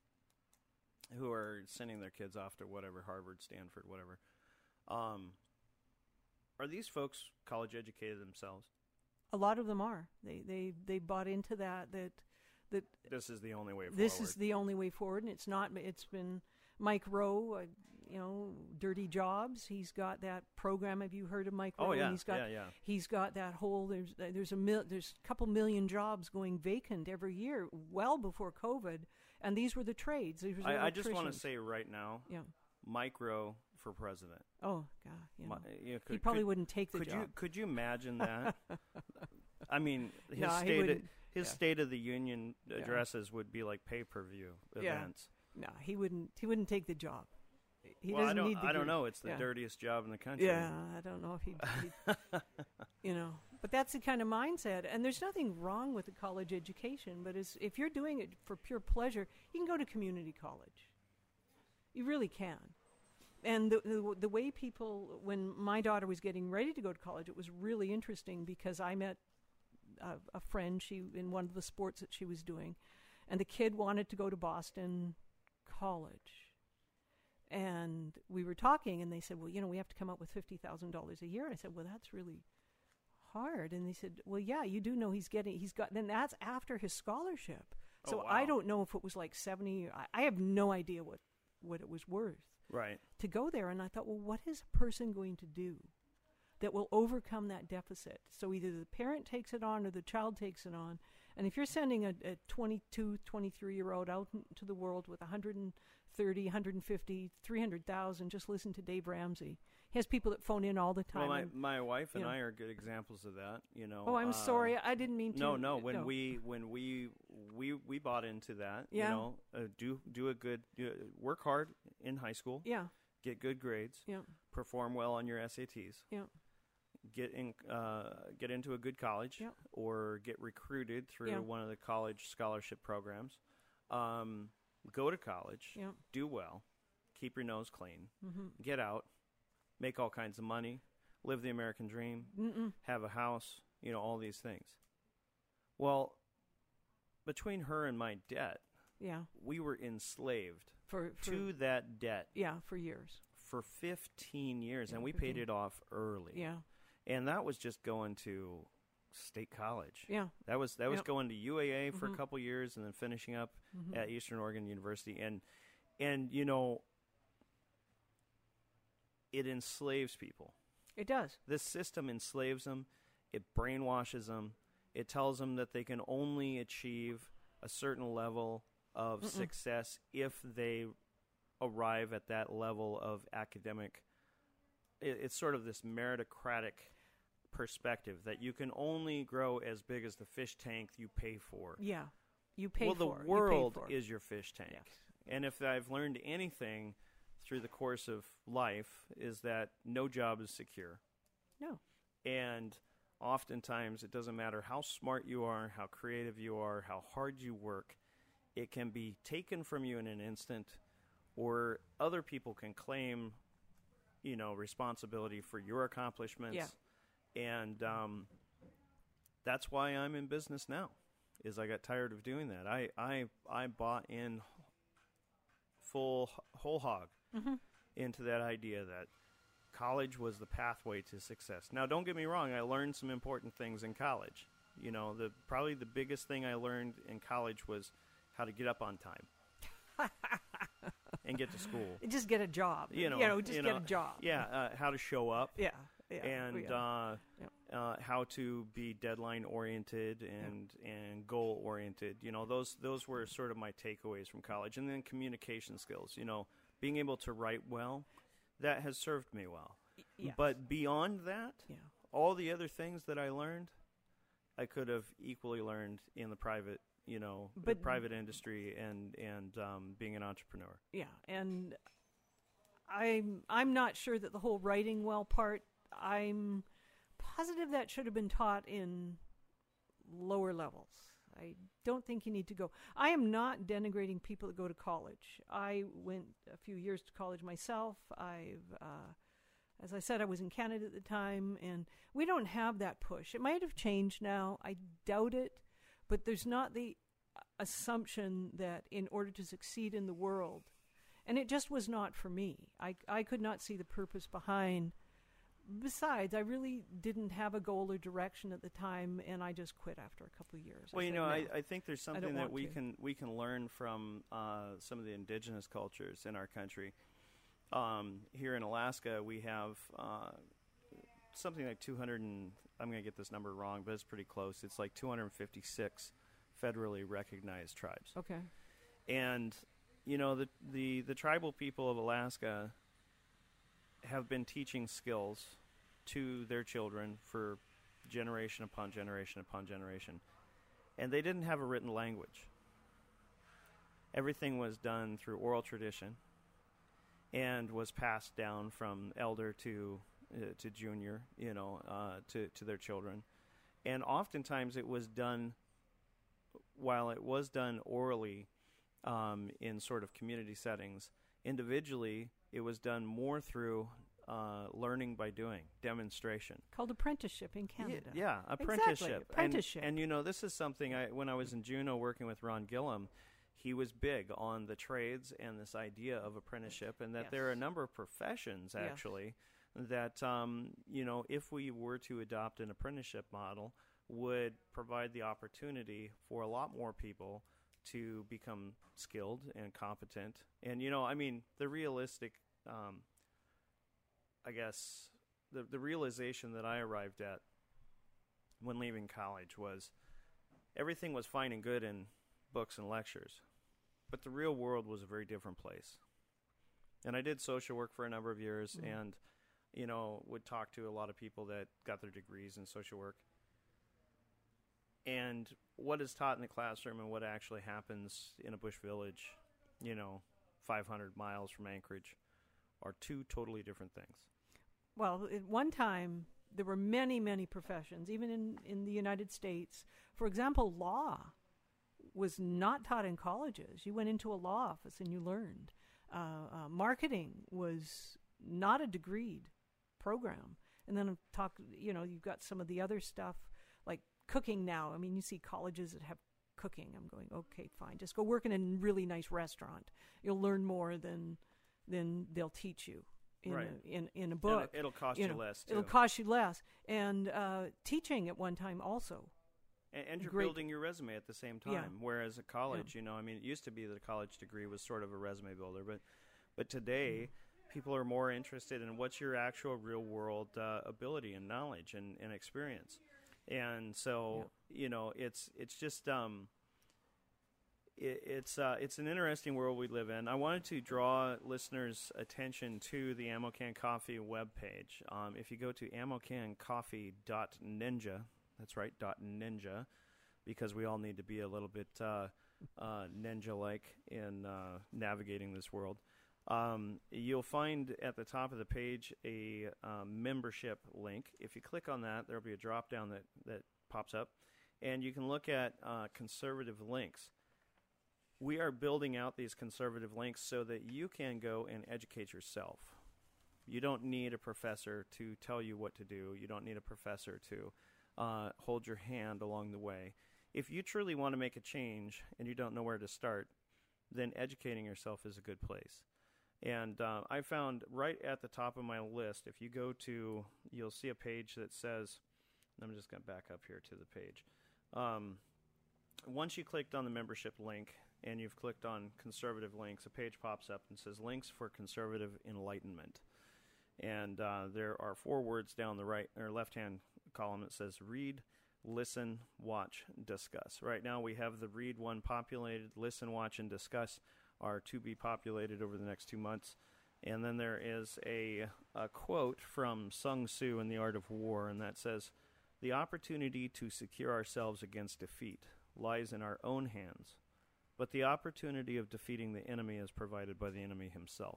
who are sending their kids off to whatever, Harvard, Stanford, whatever, um, are these folks college educated themselves? A lot of them are. They they they bought into that that that this is the only way forward. This is the only way forward, and it's not. It's been Mike Rowe, uh, you know, Dirty Jobs. He's got that program. Have you heard of Mike Rowe? Oh yeah, he's got, yeah, yeah. He's got that whole. There's there's a mil, there's a couple million jobs going vacant every year, well before COVID, and these were the trades. These were I, I just want to say right now, yeah, Mike Rowe for president. Oh God, you know. My, you know, could, he probably could, wouldn't take the could job. You, could you imagine that? I mean, his no, state of, his yeah. State of the Union addresses yeah. would be like pay-per-view yeah. events. No, he wouldn't. He wouldn't take the job. He well, doesn't I don't, need the I don't group. know. It's the yeah. dirtiest job in the country. Yeah, I don't know if he'd, he'd you know. But that's the kind of mindset. And there's nothing wrong with a college education, but it's, if you're doing it for pure pleasure, you can go to community college. You really can. And the, the the way people, when my daughter was getting ready to go to college, it was really interesting because I met a, a friend she in one of the sports that she was doing, and the kid wanted to go to Boston College. And we were talking, and they said, well, you know, we have to come up with fifty thousand dollars a year. And I said, well, that's really hard. And they said, well, yeah, you do know he's getting, he's got, then that's after his scholarship. So oh, wow. I don't know if it was like seventy, I, I have no idea what, what it was worth. Right. To go there. And I thought, well, what is a person going to do that will overcome that deficit? So either the parent takes it on or the child takes it on. And if you're sending a, a twenty-two, twenty-three-year-old out into the world with one hundred thirty, one hundred fifty, three hundred thousand, just listen to Dave Ramsey. He has people that phone in all the time. Well, my, and, my wife and you know. I are good examples of that. You know. Oh, I'm uh, sorry. I didn't mean to. No, no. When no. we when we we we bought into that, Yeah. you know, uh, do do a good uh, work hard in high school. Yeah. Get good grades. Yeah. Perform well on your S A Ts. Yeah. Get in, uh, get into a good college, yeah. or get recruited through yeah. one of the college scholarship programs. Um, go to college. Yeah. Do well. Keep your nose clean. Mm-hmm. Get out. Make all kinds of money. Live the American dream. Mm-mm. Have a house. You know, all these things. Well, between her and my debt, yeah, we were enslaved for, for to that debt. Yeah, for years. For fifteen years, yeah, and we fifteen. paid it off early. Yeah. And that was just going to State College. Yeah. That was that was Yep. going to U A A for Mhm. a couple years and then finishing up Mhm. at Eastern Oregon University. And and you know, it enslaves people. It does. This system enslaves them. It brainwashes them. It tells them that they can only achieve a certain level of Mm-mm. success if they arrive at that level of academic. It, it's sort of this meritocratic perspective that you can only grow as big as the fish tank you pay for. Yeah. You pay well, for the it. You pay world for it. is your fish tank. Yes. And if I've learned anything through the course of life is that no job is secure. No. And oftentimes it doesn't matter how smart you are, how creative you are, how hard you work, it can be taken from you in an instant, or other people can claim, you know, responsibility for your accomplishments. Yeah. And um, that's why I'm in business now, is I got tired of doing that. I, I, I bought in full, whole hog Mm-hmm. into that idea that college was the pathway to success. Now, don't get me wrong, I learned some important things in college. You know, the probably the biggest thing I learned in college was how to get up on time and get to school. Just get a job. You know, just you get know, a job. Yeah, uh, how to show up. Yeah. Yeah. And yeah. uh, Yeah. uh, how to be deadline oriented and and goal oriented. You know, those those were sort of my takeaways from college. And then communication skills. You know, being able to write well, that has served me well. Y- yes. But beyond that, yeah. all the other things that I learned, I could have equally learned in the private, you know, the But- private industry and and um, being an entrepreneur. Yeah, and I'm I'm not sure that the whole writing well part. I'm positive that should have been taught in lower levels. I don't think you need to go. I am not denigrating people that go to college. I went a few years to college myself. I've, uh, as I said, I was in Canada at the time, and we don't have that push. It might have changed now. I doubt it, but there's not the assumption that in order to succeed in the world, and it just was not for me. I, I could not see the purpose behind. Besides, I really didn't have a goal or direction at the time, and I just quit after a couple of years. I Well, you said, know, "No." I, I think there's I don't something that want we to. can we can learn from uh, some of the indigenous cultures in our country. Um, here in Alaska, we have uh, something like two hundred and I'm going to get this number wrong, but it's pretty close. It's like two hundred fifty-six federally recognized tribes. Okay. And you know, the the the tribal people of Alaska have been teaching skills to their children for generation upon generation upon generation. And they didn't have a written language. Everything was done through oral tradition and was passed down from elder to uh, to junior, you know, uh, to, to their children. And oftentimes it was done, while it was done orally um, in sort of community settings, individually it was done more through uh, learning by doing, demonstration. Called apprenticeship in Canada. Yeah, yeah, apprenticeship. Exactly, apprenticeship. And, and you know, this is something I when I was in Juneau working with Ron Gillum, he was big on the trades and this idea of apprenticeship, and that Yes. there are a number of professions Yes. actually that um, you know, if we were to adopt an apprenticeship model, would provide the opportunity for a lot more people to become skilled and competent. And you know, I mean, the realistic, um, I guess, the the realization that I arrived at when leaving college was everything was fine and good in books and lectures, but the real world was a very different place. And I did social work for a number of years, Mhm. and you know, would talk to a lot of people that got their degrees in social work. And what is taught in the classroom and what actually happens in a bush village, you know, five hundred miles from Anchorage, are two totally different things. Well, at one time, there were many, many professions, even in, in the United States. For example, law was not taught in colleges. You went into a law office and you learned. Uh, uh, marketing was not a degreed program. And then talk, you know, you've got some of the other stuff like cooking now. I mean, you see colleges that have cooking. I'm going, okay, fine. Just go work in a really nice restaurant. You'll learn more than than they'll teach you. in right. a, in in a book. It'll, it'll cost you, you know, less, too. It'll cost you less. And uh, teaching at one time also. And, and you're Great. building your resume at the same time. Yeah. Whereas at college, Yeah. you know, I mean, it used to be that a college degree was sort of a resume builder, but but today people are more interested in what's your actual real world uh, ability and knowledge and, and experience. And so, yeah. you know, it's it's just um, it, it's uh, it's an interesting world we live in. I wanted to draw listeners' attention to the Ammo Can Coffee webpage. Um, if you go to ammo can coffee dot ninja, that's right, dot ninja, because we all need to be a little bit uh, uh, ninja-like in uh, navigating this world. Um, you'll find at the top of the page a um, membership link. If you click on that, there'll be a drop-down that, that pops up, and you can look at uh, conservative links. We are building out these conservative links so that you can go and educate yourself. You don't need a professor to tell you what to do. You don't need a professor to uh, hold your hand along the way. If you truly want to make a change and you don't know where to start, then educating yourself is a good place. And uh, I found right at the top of my list, if you go to, you'll see a page that says, I'm just going to back up here to the page. Um, once you clicked on the membership link and you've clicked on conservative links, a page pops up and says links for conservative enlightenment. And uh, there are four words down the right or left-hand column that says read, listen, watch, discuss. Right now we have the read one populated, listen, watch, and discuss are to be populated over the next two months. And then there is a, a quote from Sun Tzu in The Art of War, and that says, the opportunity to secure ourselves against defeat lies in our own hands, but the opportunity of defeating the enemy is provided by the enemy himself.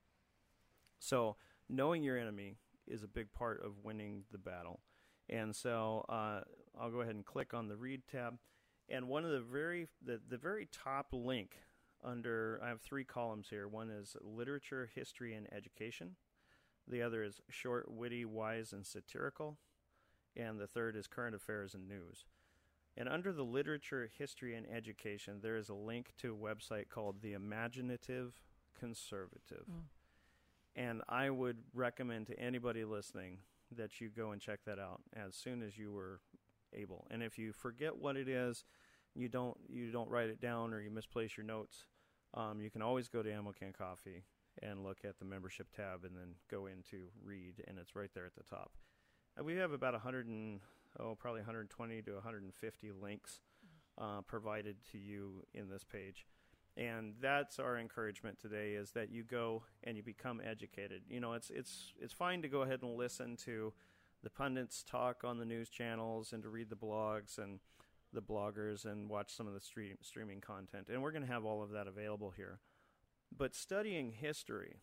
So knowing your enemy is a big part of winning the battle. And so uh, I'll go ahead and click on the Read tab. And one of the very, the, the very top link under, I have three columns here. One is literature, history, and education. The other is short, witty, wise, and satirical. And the third is current affairs and news. And under the literature, history, and education, there is a link to a website called The Imaginative Conservative. Mm. And I would recommend to anybody listening that you go and check that out as soon as you were able. And if you forget what it is, you don't you don't write it down or you misplace your notes, um, you can always go to Ammo Can Coffee and look at the membership tab and then go into read, and it's right there at the top. And we have about one hundred and oh probably one hundred twenty to one hundred fifty links uh, provided to you in this page. And that's our encouragement today, is that you go and you become educated. You know, it's it's it's fine to go ahead and listen to the pundits talk on the news channels and to read the blogs and the bloggers and watch some of the stream, streaming content. And we're going to have all of that available here. But studying history,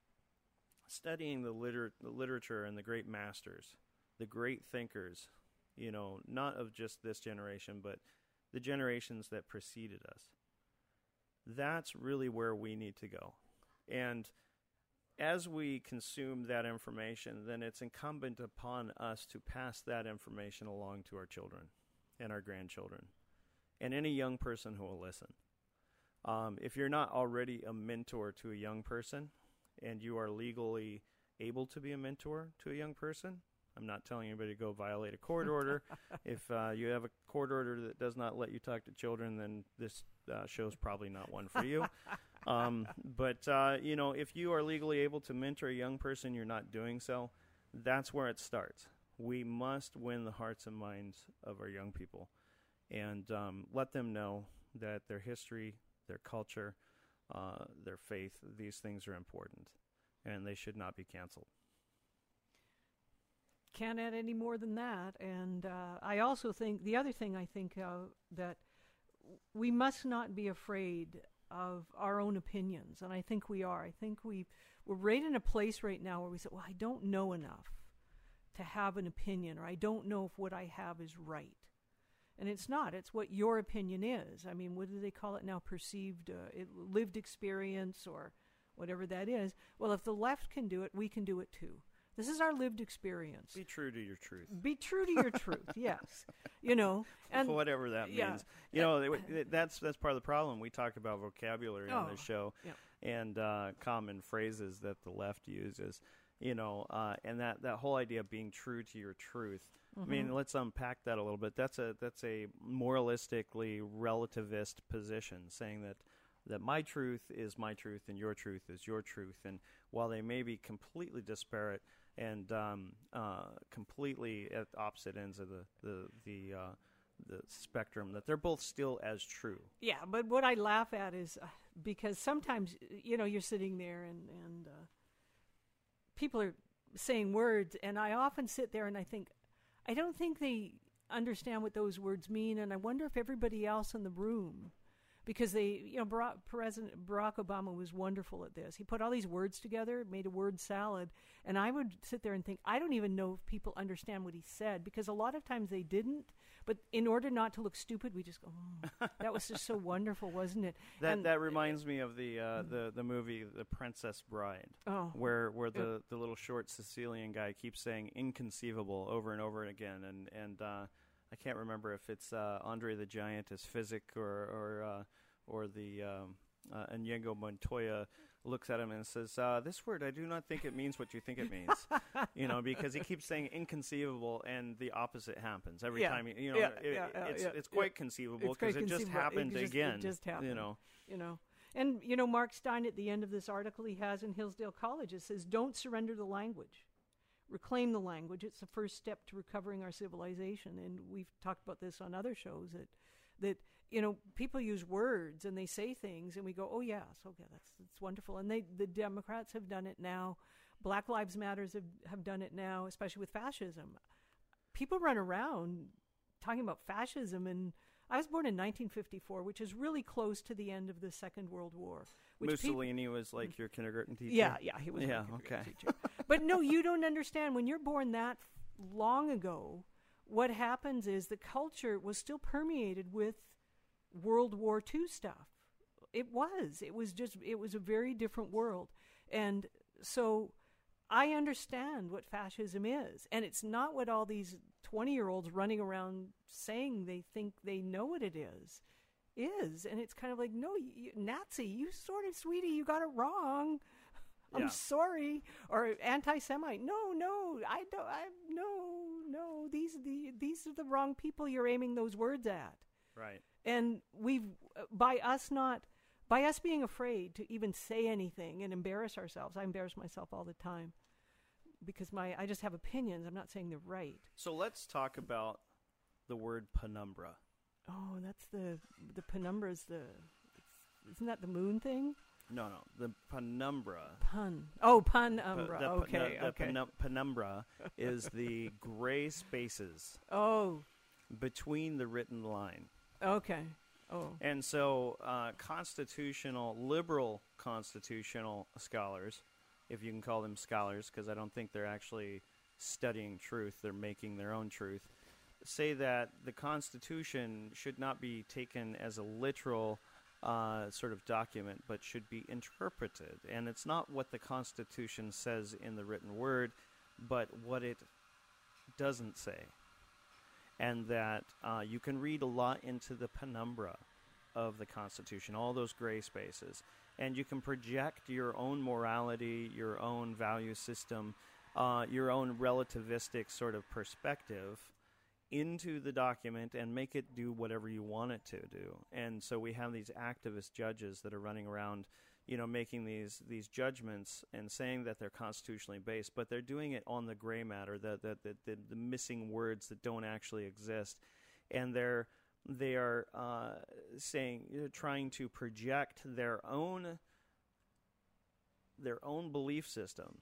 studying the, liter- the literature and the great masters, the great thinkers, you know, not of just this generation, but the generations that preceded us, that's really where we need to go. And as we consume that information, then it's incumbent upon us to pass that information along to our children and our grandchildren and any young person who will listen. Um, if you're not already a mentor to a young person and you are legally able to be a mentor to a young person, I'm not telling anybody to go violate a court order. If uh, you have a court order that does not let you talk to children, then this uh, show's probably not one for you. Um, but, uh, you know, if you are legally able to mentor a young person, you're not doing so, that's where it starts. We must win the hearts and minds of our young people and um, let them know that their history, their culture, uh, their faith, these things are important, and they should not be canceled. Can't add any more than that. And uh, I also think, the other thing I think uh, that we must not be afraid of our own opinions, and I think we are. I think we we're right in a place right now where we say, well, I don't know enough to have an opinion, or I don't know if what I have is right. And it's not. It's what your opinion is. I mean, what do they call it now? Perceived, uh, it, lived experience, or whatever that is. Well, if the left can do it, we can do it too. This is our lived experience. Be true to your truth. Be true to your truth, yes. You know, and whatever that means. Yeah. You know, they, that's that's part of the problem. We talked about vocabulary oh, on this show. Yeah. and uh, common phrases that the left uses. You know, uh, and that, that whole idea of being true to your truth. Mm-hmm. I mean, let's unpack that a little bit. That's a that's a moralistically relativist position, saying that that my truth is my truth and your truth is your truth. And while they may be completely disparate and um, uh, completely at opposite ends of the the the, uh, the spectrum, that they're both still as true. Yeah, but what I laugh at is uh, because sometimes, you know, you're sitting there and and uh, people are saying words, and I often sit there and I think, I don't think they understand what those words mean, and I wonder if everybody else in the room, because they, you know, Barack, President Barack Obama was wonderful at this. He put all these words together, made a word salad, and I would sit there and think, I don't even know if people understand what he said, because a lot of times they didn't, but in order not to look stupid, we just go, oh, that was just so wonderful, wasn't it? That and, that reminds me of the uh, the the movie The Princess Bride, oh, where where the, the little short Sicilian guy keeps saying inconceivable over and over again, and and uh, I can't remember if it's uh, Andre the Giant as Physic or or uh, or the um, uh, Inigo Montoya looks at him and says, uh, "This word, I do not think it means what you think it means." You know, because he keeps saying inconceivable, and the opposite happens every yeah. time. He, you know, yeah, it, yeah, it's yeah, it's quite yeah. conceivable It's quite because it just conceivable. happened it just, again. It just happened. You know, you know. And, you know, Mark Stein, at the end of this article he has in Hillsdale College, it says, don't surrender the language. Reclaim the language. It's the first step to recovering our civilization. And we've talked about this on other shows, that, that you know, people use words and they say things, and we go, oh, yes, okay, that's, that's wonderful. And they, the Democrats have done it now. Black Lives Matters have, have done it now, especially with fascism. People run around talking about fascism, and I was born in nineteen fifty-four, which is really close to the end of the Second World War. Which Mussolini peop- was like your kindergarten teacher? Yeah, yeah, he was yeah, my kindergarten okay. teacher. But no, you don't understand. When you're born that long ago, what happens is the culture was still permeated with World War Two stuff. It was. It was just, it was a very different world. And so I understand what fascism is. And it's not what all these twenty-year-olds running around saying they think they know what it is, is. And it's kind of like, no, you, Nazi, you sort of, sweetie, you got it wrong. I'm Yeah. sorry. Or anti-Semite. No, no, I don't, I, no, no, these, the, these are the wrong people you're aiming those words at. Right. And we've, uh, by us not, by us being afraid to even say anything and embarrass ourselves, I embarrass myself all the time because my, I just have opinions. I'm not saying they're right. So let's talk about the word penumbra. Oh, that's the, the penumbra is the, isn't that the moon thing? No, no, the penumbra. Pun. Oh, penumbra. Pe- the, okay, the, the okay. penum- penumbra is the gray spaces Oh, between the written line. okay. Oh. And so uh, constitutional, liberal constitutional scholars, if you can call them scholars, because I don't think they're actually studying truth, they're making their own truth, say that the Constitution should not be taken as a literal uh, sort of document, but should be interpreted. And it's not what the Constitution says in the written word, but what it doesn't say. And that uh, you can read a lot into the penumbra of the Constitution, all those gray spaces. And you can project your own morality, your own value system, uh, your own relativistic sort of perspective into the document and make it do whatever you want it to do. And so we have these activist judges that are running around, you know, making these these judgments and saying that they're constitutionally based, but they're doing it on the gray matter, the the the, the, the missing words that don't actually exist, and they're they are uh, saying, you know, trying to project their own their own belief systems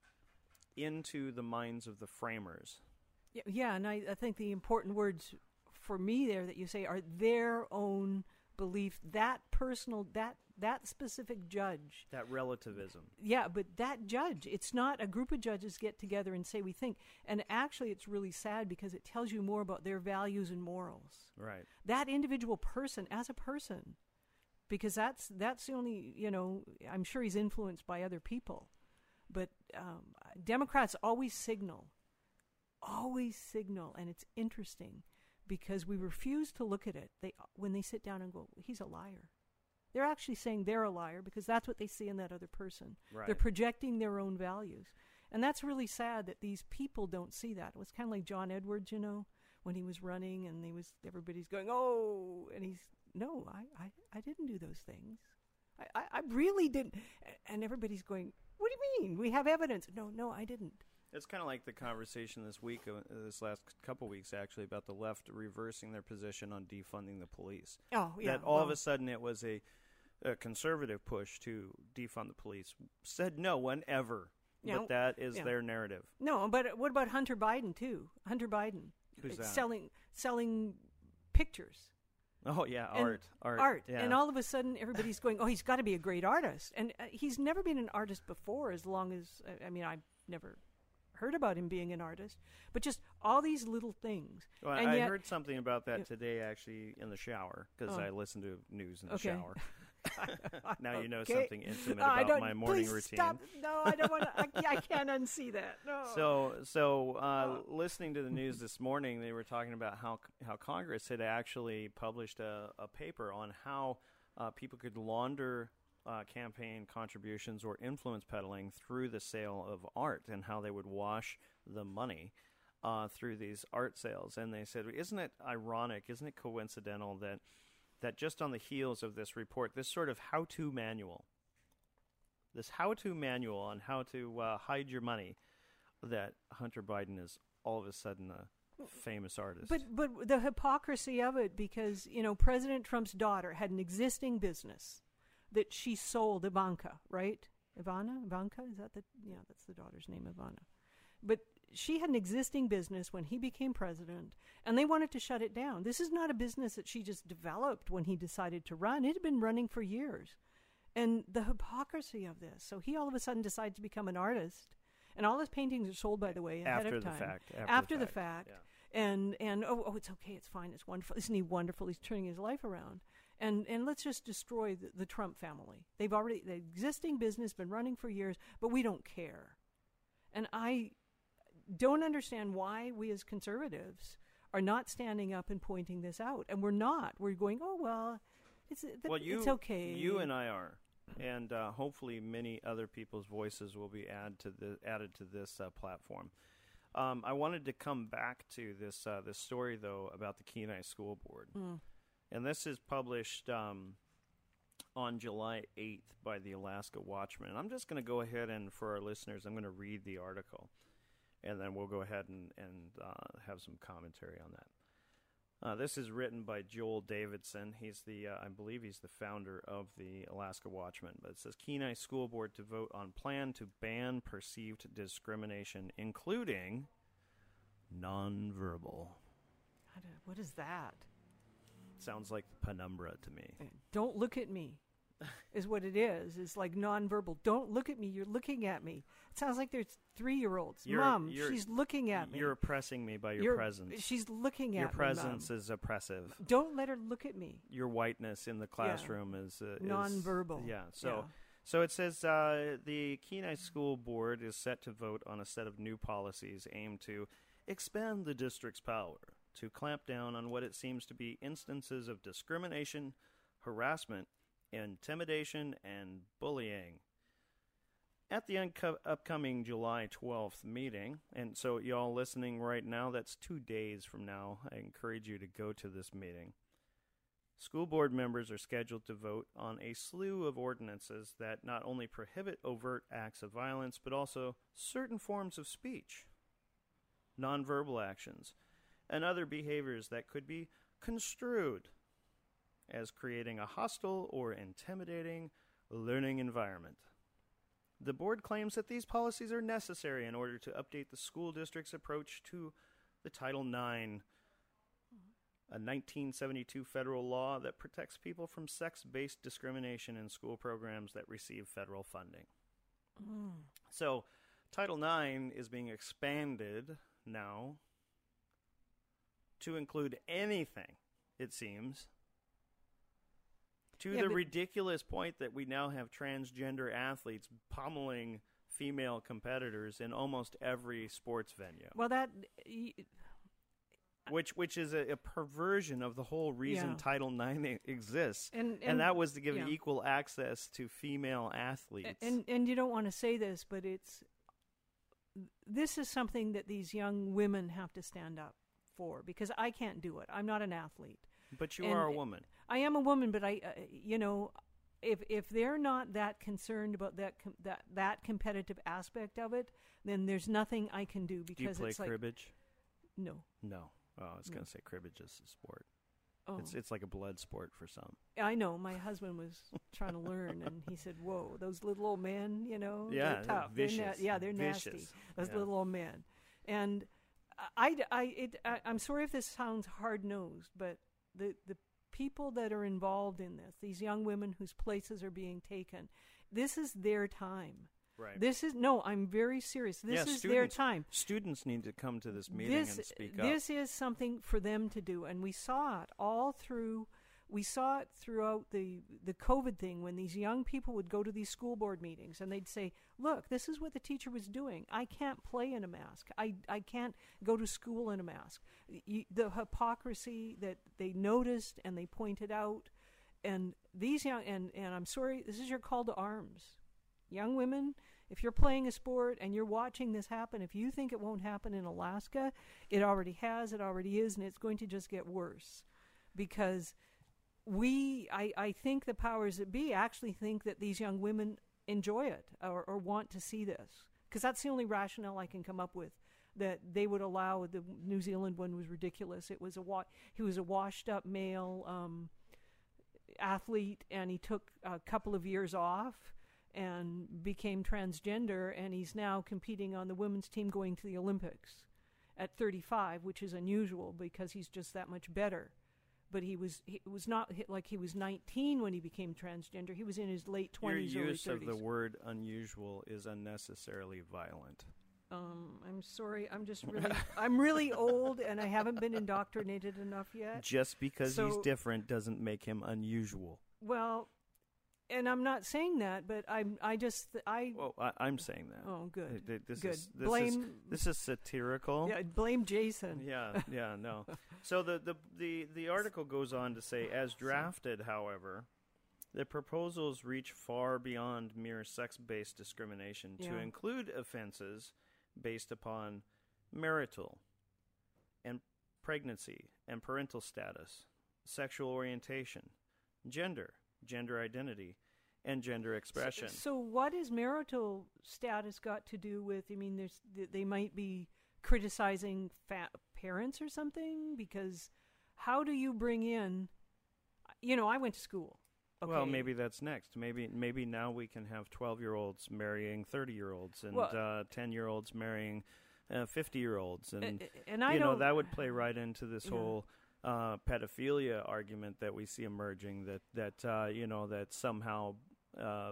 into the minds of the framers. Yeah, yeah, and I, I think the important words for me there that you say are their own belief, that personal, that that specific judge. That relativism. Yeah, but that judge, it's not a group of judges get together and say we think. And actually it's really sad because it tells you more about their values and morals. Right. That individual person as a person, because that's that's the only, you know, I'm sure he's influenced by other people. But um, Democrats always signal, always signal, and it's interesting because we refuse to look at it. They when they sit down and go, he's a liar. They're actually saying they're a liar because that's what they see in that other person. Right. They're projecting their own values. And that's really sad that these people don't see that. It was kind of like John Edwards, you know, when he was running and he was everybody's going, oh, and he's, no, I, I, I didn't do those things. I, I, I really didn't. And everybody's going, what do you mean? We have evidence. No, no, I didn't. It's kind of like the conversation this week, uh, this last couple weeks actually, about the left reversing their position on defunding the police. Oh, yeah. That all well, of a sudden it was a, a conservative push to defund the police. Said no one ever, Yeah, but that is yeah. their narrative. No, but what about Hunter Biden, too? Hunter Biden. Who's It's that? Selling, selling pictures. Oh, yeah, And art. Art. Art. Yeah. And all of a sudden, everybody's going, oh, he's got to be a great artist. And uh, he's never been an artist before, as long as, uh, I mean, I've never heard about him being an artist. But just all these little things. Well, and I yet, heard something about that Yeah. today, actually, in the shower, because Oh. I listen to news in the Okay. shower. Now you know Okay. something intimate I about don't- my morning please routine. Stop. No, I don't want to. I, I can't unsee that. No. So, so uh, Oh. listening to the news this morning, they were talking about how how Congress had actually published a, a paper on how uh, people could launder uh, campaign contributions or influence peddling through the sale of art, and how they would wash the money uh, through these art sales. And they said, "Isn't it ironic? Isn't it coincidental that that just on the heels of this report, this sort of how-to manual." This how-to manual on how to uh, hide your money, that Hunter Biden is all of a sudden a famous artist. But but the hypocrisy of it, because you know President Trump's daughter had an existing business that she sold, Ivanka, right? Ivana, Ivanka, is that the yeah? That's the daughter's name, Ivana. But she had an existing business when he became president, and they wanted to shut it down. This is not a business that she just developed when he decided to run. It had been running for years. And the hypocrisy of this. So he all of a sudden decides to become an artist. And all his paintings are sold, by the way, ahead after of the time. fact. After, After the the fact. fact. Yeah. And, and oh, oh, it's okay, it's fine, it's wonderful. Isn't he wonderful? He's turning his life around. And and let's just destroy the, the Trump family. They've already, the existing business been running for years, but we don't care. And I don't understand why we as conservatives are not standing up and pointing this out. And we're not. We're going, oh, well, it's, Well, you, it's okay. You and I are. And uh, hopefully many other people's voices will be add to the, added to this uh, platform. Um, I wanted to come back to this uh, this story, though, about the Kenai School Board. Mm. And this is published um, on July eighth by the Alaska Watchman. And I'm just going to go ahead and, for our listeners, I'm going to read the article. And then we'll go ahead and, and uh, have some commentary on that. Uh, this is written by Joel Davidson. He's the, uh, I believe he's the founder of the Alaska Watchman. But it says, Kenai School Board to vote on plan to ban perceived discrimination, including nonverbal. I don't- What is that? Sounds like penumbra to me. Don't look at me, is what it is. It's like nonverbal. Don't look at me. You're looking at me. It sounds like there's three-year-olds. You're- Mom, you're- she's looking at me. You're oppressing me by your You're- presence. She's looking at Your me, presence Mom. is oppressive. Don't let her look at me. Your whiteness in the classroom is, uh, is Nonverbal. Yeah. So, Yeah. so it says uh, the Kenai School Board is set to vote on a set of new policies aimed to expand the district's power to clamp down on what it seems to be instances of discrimination, harassment, intimidation, and bullying. At the unco- upcoming July twelfth meeting, and so y'all listening right now, that's two days from now, I encourage you to go to this meeting. School board members are scheduled to vote on a slew of ordinances that not only prohibit overt acts of violence, but also certain forms of speech, nonverbal actions, and other behaviors that could be construed as creating a hostile or intimidating learning environment. The board claims that these policies are necessary in order to update the school district's approach to the Title nine, a nineteen seventy-two federal law that protects people from sex-based discrimination in school programs that receive federal funding. Mm. So, Title nine is being expanded now to include anything, it seems, to Yeah, the but- ridiculous point that we now have transgender athletes pummeling female competitors in almost every sports venue. Well, that y- which which is a, a perversion of the whole reason Yeah. Title nine e- exists, And, and, and that was to give yeah. equal access to female athletes. And and you don't want to say this, but it's this is something that these young women have to stand up for, because I can't do it. I'm not an athlete. but you and- are a woman. I am a woman, but I, uh, you know, if if they're not that concerned about that com- that that competitive aspect of it, then there's nothing I can do, Do you because play it's like cribbage? no. No. Oh, I was No. going to say cribbage is a sport. Oh, It's it's like a blood sport for some. I know. My husband was trying to learn, and he said, "Whoa, those little old men, you know, Yeah, they're tough. vicious. They're na- yeah, they're nasty. Vicious. Those Yeah. little old men." And I, I, it, I, I'm sorry if this sounds hard nosed, but the the people that are involved in this, these young women whose places are being taken, this is their time. Right. This is no, I'm very serious. This Yeah, is their students- time. Students need to come to this meeting This and speak this up. is something for them to do, and we saw it all through. We saw it throughout the the COVID thing, when these young people would go to these school board meetings and they'd say, "Look, this is what the teacher was doing. I can't play in a mask. I I can't go to school in a mask." You, the hypocrisy that they noticed and they pointed out, and these young and and I'm sorry, this is your call to arms, young women. If you're playing a sport and you're watching this happen, if you think it won't happen in Alaska, it already has, it already is, and it's going to just get worse. Because we, I, I think the powers that be actually think that these young women enjoy it or, or want to see this. Because that's the only rationale I can come up with, that they would allow. The New Zealand one was ridiculous. It was a wa- he was a washed-up male um, athlete, and he took a couple of years off and became transgender, and he's now competing on the women's team going to the Olympics at thirty-five, which is unusual because he's just that much better. But he was he was not he- like he was nineteen when he became transgender. He was in his late Your twenties, early use of thirties. the word unusual is unnecessarily violent. Um, I'm sorry. I'm just really I'm really old, and I haven't been indoctrinated enough yet. Just because he's So- different doesn't make him unusual. Well, and I'm not saying that, but I'm I just I Well, I, I'm saying that. oh good Th- This good is this blame is this is satirical. yeah blame Jason. Yeah, yeah, no. So the, the, the, the article goes on to say, as drafted, however, the proposals reach far beyond mere sex-based discrimination to Yeah. include offenses based upon marital and pregnancy and parental status, sexual orientation, gender, gender identity, and gender expression. So, so what is marital status got to do with? I mean, there's th- they might be criticizing fa- parents or something, because how do you bring in? You know, I went to school. Okay. Well, maybe that's next. Maybe maybe now we can have twelve-year-olds marrying thirty-year-olds and Well- uh, ten-year-olds marrying uh, fifty-year-olds. And, and, and I you know, don't. that would play right into this Yeah. whole uh, pedophilia argument that we see emerging, that, that uh, you know, that somehow uh,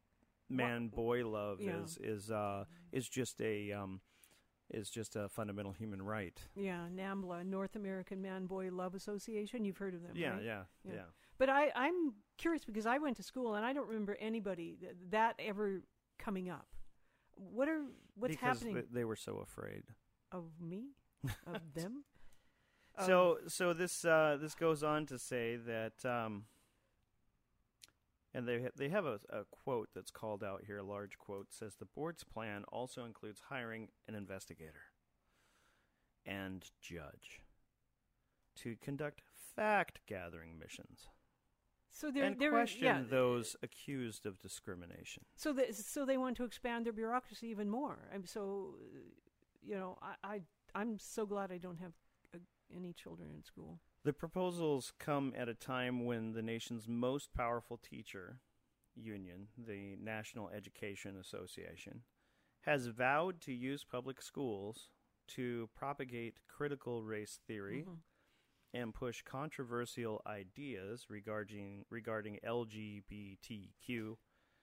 man-boy love Yeah. is is uh, is just a um, is just a fundamental human right. Yeah, NAMBLA, North American Man Boy Love Association. You've heard of them, Yeah, right? yeah, Yeah. yeah. But I, I'm curious, because I went to school and I don't remember anybody th- that ever coming up. What are what's because happening th- they were so afraid. of me, of them? So so this uh, this goes on to say that, um, and they ha- they have a, a quote that's called out here. A large quote says the board's plan also includes hiring an investigator and judge to conduct fact gathering missions So they're and they're question yeah. those accused of discrimination. So they, so they want to expand their bureaucracy even more. I'm so, uh, you know, I, I I'm so glad I don't have uh, any children in school. The proposals come at a time when the nation's most powerful teacher union, the National Education Association, has vowed to use public schools to propagate critical race theory Mhm. and push controversial ideas regarding regarding L G B T Q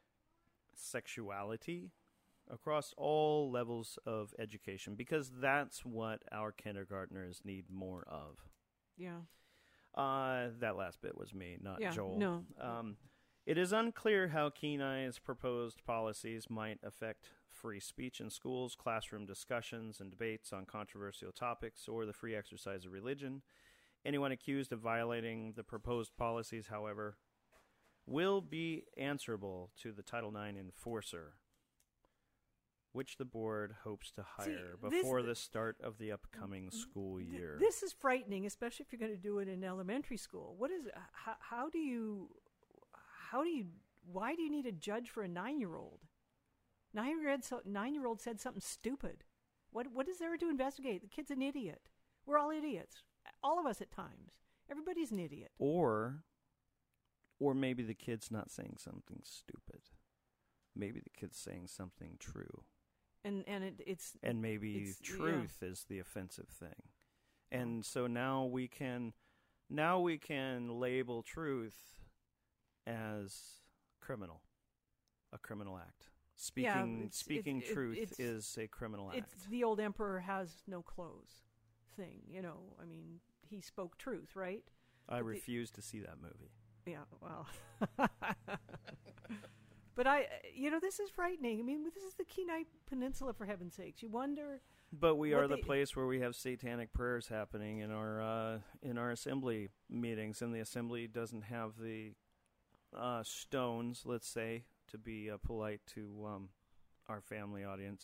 sexuality across all levels of education, because that's what our kindergartners need more of. Yeah. Uh, that last bit was me, not Yeah, Joel. no. Um, It is unclear how Kenai's proposed policies might affect free speech in schools, classroom discussions, and debates on controversial topics, or the free exercise of religion. Anyone accused of violating the proposed policies, however, will be answerable to the Title nine enforcer, which the board hopes to hire See, before this, the start of the upcoming school year. Th- this is frightening, especially if you're going to do it in elementary school. What is? How, how do you? How do you? Why do you need a judge for a nine-year-old? Nine-year-old, so, nine-year-old said something stupid. What? What is there to investigate? The kid's an idiot. We're all idiots. All of us at times. Everybody's an idiot. Or, or maybe the kid's not saying something stupid. Maybe the kid's saying something true. And and it, it's and maybe it's, truth yeah. is the offensive thing, and so now we can, now we can label truth as criminal, a criminal act. Speaking yeah, it's, speaking it, truth it, is a criminal it's act. It's the old emperor has no clothes thing. You know, I mean, he spoke truth, right? I but refuse the, to see that movie. Yeah, well. But I, you know, this is frightening. I mean, this is the Kenai Peninsula, for heaven's sakes. You wonder. But we are the they, place where we have satanic prayers happening in our uh, in our assembly meetings, and the assembly doesn't have the uh, stones, let's say, to be uh, polite to um, our family audience,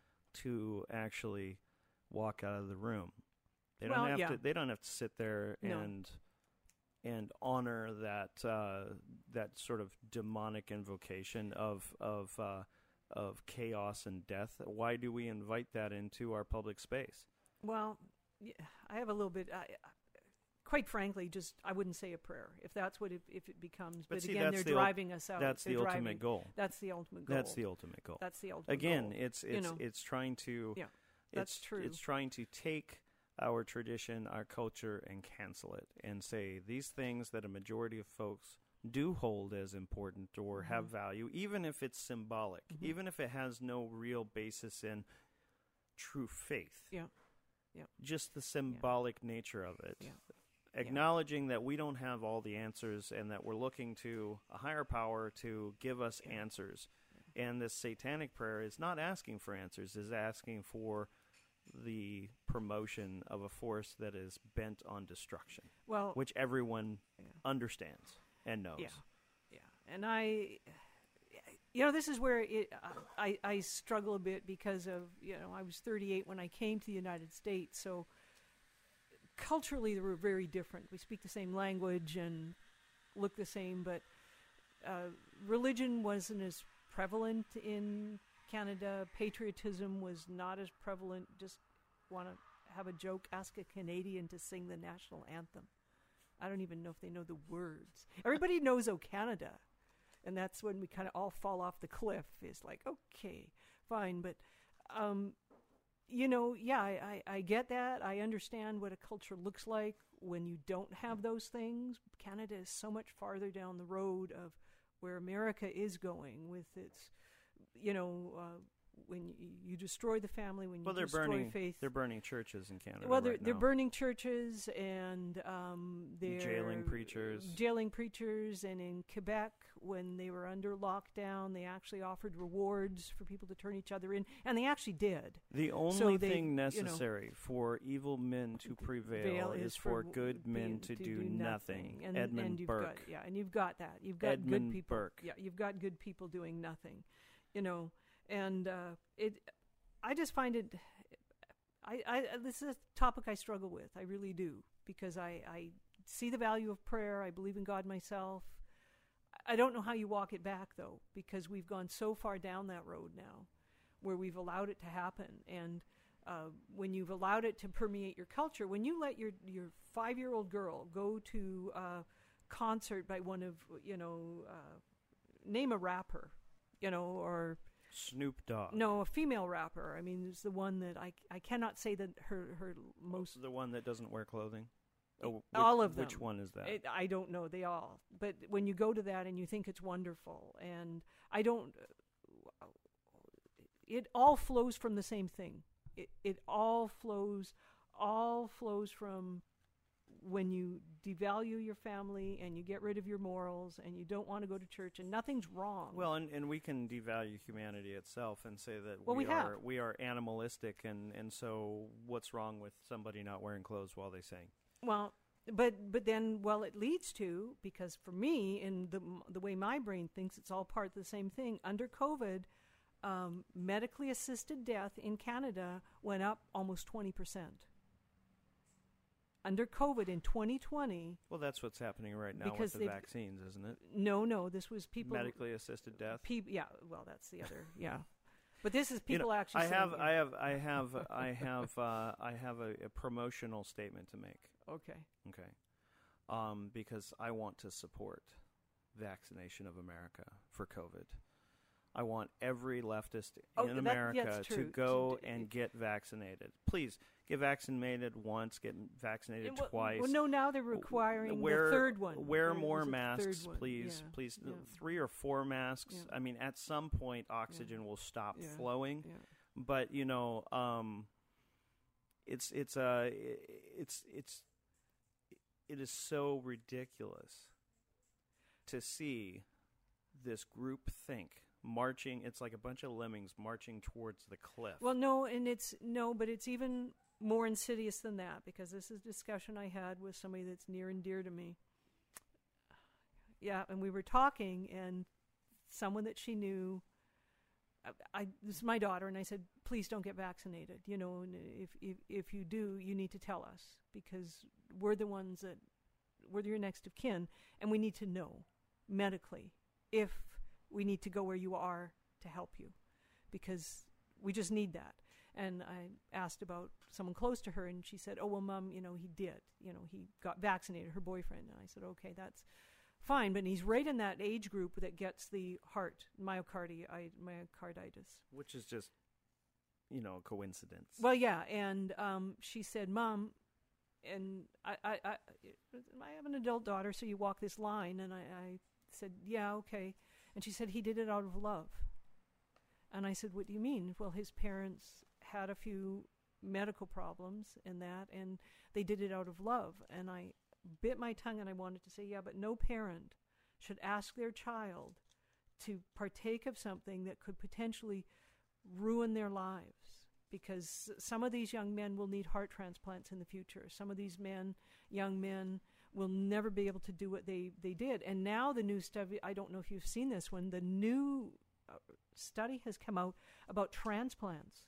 to actually walk out of the room. They well, don't have yeah. to. They don't have to sit there no. and. and honor that uh, that sort of demonic invocation of of uh, of chaos and death. Why do we invite that into our public space? Well, I have a little bit. I, quite frankly, just I wouldn't say a prayer if that's what it, if it becomes. But, but see, again, they're the driving ul- us out. That's they're the driving, ultimate goal. That's the ultimate goal. That's the ultimate goal. That's the ultimate Again, goal. it's it's you know? it's trying to. Yeah, it's, that's true. It's trying to take our tradition, our culture, and cancel it, and say these things that a majority of folks do hold as important or mm-hmm. have value, even if it's symbolic, mm-hmm. even if it has no real basis in true faith. Yeah, yeah. Just the symbolic yeah. nature of it. Yeah. Acknowledging yeah. that we don't have all the answers and that we're looking to a higher power to give us yeah. answers. Yeah. And this satanic prayer is not asking for answers, is asking for the promotion of a force that is bent on destruction, well, which everyone yeah. understands and knows. Yeah, yeah. And I, you know, this is where it, uh, I, I struggle a bit because of, you know, I was thirty-eight when I came to the United States, so culturally they were very different. We speak the same language and look the same, but uh, religion wasn't as prevalent in Canada. Patriotism was not as prevalent. Just want to have a joke, ask a Canadian to sing the national anthem. I don't even know if they know the words. Everybody knows "O Canada," and that's when we kind of all fall off the cliff. It's like, okay, fine, but um, you know, yeah, I, I, I get that. I understand what a culture looks like when you don't have those things. Canada is so much farther down the road of where America is going with its, you know, uh, when you, you destroy the family, when you well, they're destroy burning, faith. They're burning churches in Canada. Well, they're right they're now. burning churches and um, they're jailing preachers. Jailing preachers, and in Quebec, when they were under lockdown, they actually offered rewards for people to turn each other in, and they actually did. The only so they, thing necessary you know, for evil men to prevail is, is for, for good men to, to do, do nothing. And, Edmund and you've Burke. Got, yeah, and you've got that. You've got Edmund good people. Burke. Yeah, you've got good people doing nothing. You know, and uh, it. I just find it. I, I this is a topic I struggle with. I really do, because I, I see the value of prayer. I believe in God myself. I don't know how you walk it back, though, because we've gone so far down that road now, where we've allowed it to happen. And uh, when you've allowed it to permeate your culture, when you let your your five-year-old girl go to a concert by one of, you know, uh, name a rapper, you know, or Snoop Dogg. No, a female rapper. I mean, it's the one that I I cannot say that her her most. The one that doesn't wear clothing. Oh, which, all of them. Which one is that? It, I don't know. They all. But when you go to that and you think it's wonderful, and I don't. It all flows from the same thing. It it all flows, all flows from when you devalue your family and you get rid of your morals and you don't want to go to church and nothing's wrong. Well, and, and we can devalue humanity itself and say that well, we, we are have. we are animalistic, and, and so what's wrong with somebody not wearing clothes while they sing? Well, but but then, well, it leads to, because for me, in the the way my brain thinks, it's all part of the same thing. Under COVID, um, medically assisted death in Canada went up almost twenty percent. Under COVID in twenty twenty. Well, that's what's happening right now because with the vaccines, isn't it? No, no, this was people medically assisted death. Pe- yeah, well, that's the other. Yeah, but this is people you know, actually. I have, saying, I have, I have, I have, uh, I have a, a promotional statement to make. Okay. Okay. Um, because I want to support vaccination of America for COVID. I want every leftist oh, in that, America yeah, to true. go to, and get vaccinated. Please get vaccinated once, get vaccinated well, twice. Well, no, now they're requiring wear, the third one. Wear there, more the masks, please. Yeah. Please, Yeah. three or four masks. Yeah. I mean, at some point, oxygen yeah. will stop yeah. flowing. Yeah. But you know, um, it's it's uh, it's it's it is so ridiculous to see this group think marching. It's like a bunch of lemmings marching towards the cliff. Well, no, and it's no, but it's even more insidious than that, because this is a discussion I had with somebody that's near and dear to me. Yeah, and we were talking, and someone that she knew, I, I this is my daughter, and I said, please don't get vaccinated. You know, and if if if you do, you need to tell us, because we're the ones that we're your next of kin, and we need to know medically if we need to go where you are to help you, because we just need that. And I asked about someone close to her, and she said, oh, well, Mom, you know, he did. You know, he got vaccinated, her boyfriend. And I said, okay, that's fine. But he's right in that age group that gets the heart, myocardi- myocarditis. Which is just, you know, a coincidence. Well, yeah. And um, she said, Mom, and I, I, I, I have an adult daughter, so you walk this line. And I, I said, yeah, okay. And she said, he did it out of love. And I said, what do you mean? Well, his parents had a few medical problems and that, and they did it out of love. And I bit my tongue, and I wanted to say, yeah, but no parent should ask their child to partake of something that could potentially ruin their lives, because some of these young men will need heart transplants in the future. Some of these men, young men, will never be able to do what they, they did. And now the new study, I don't know if you've seen this one, the new uh, study has come out about transplants.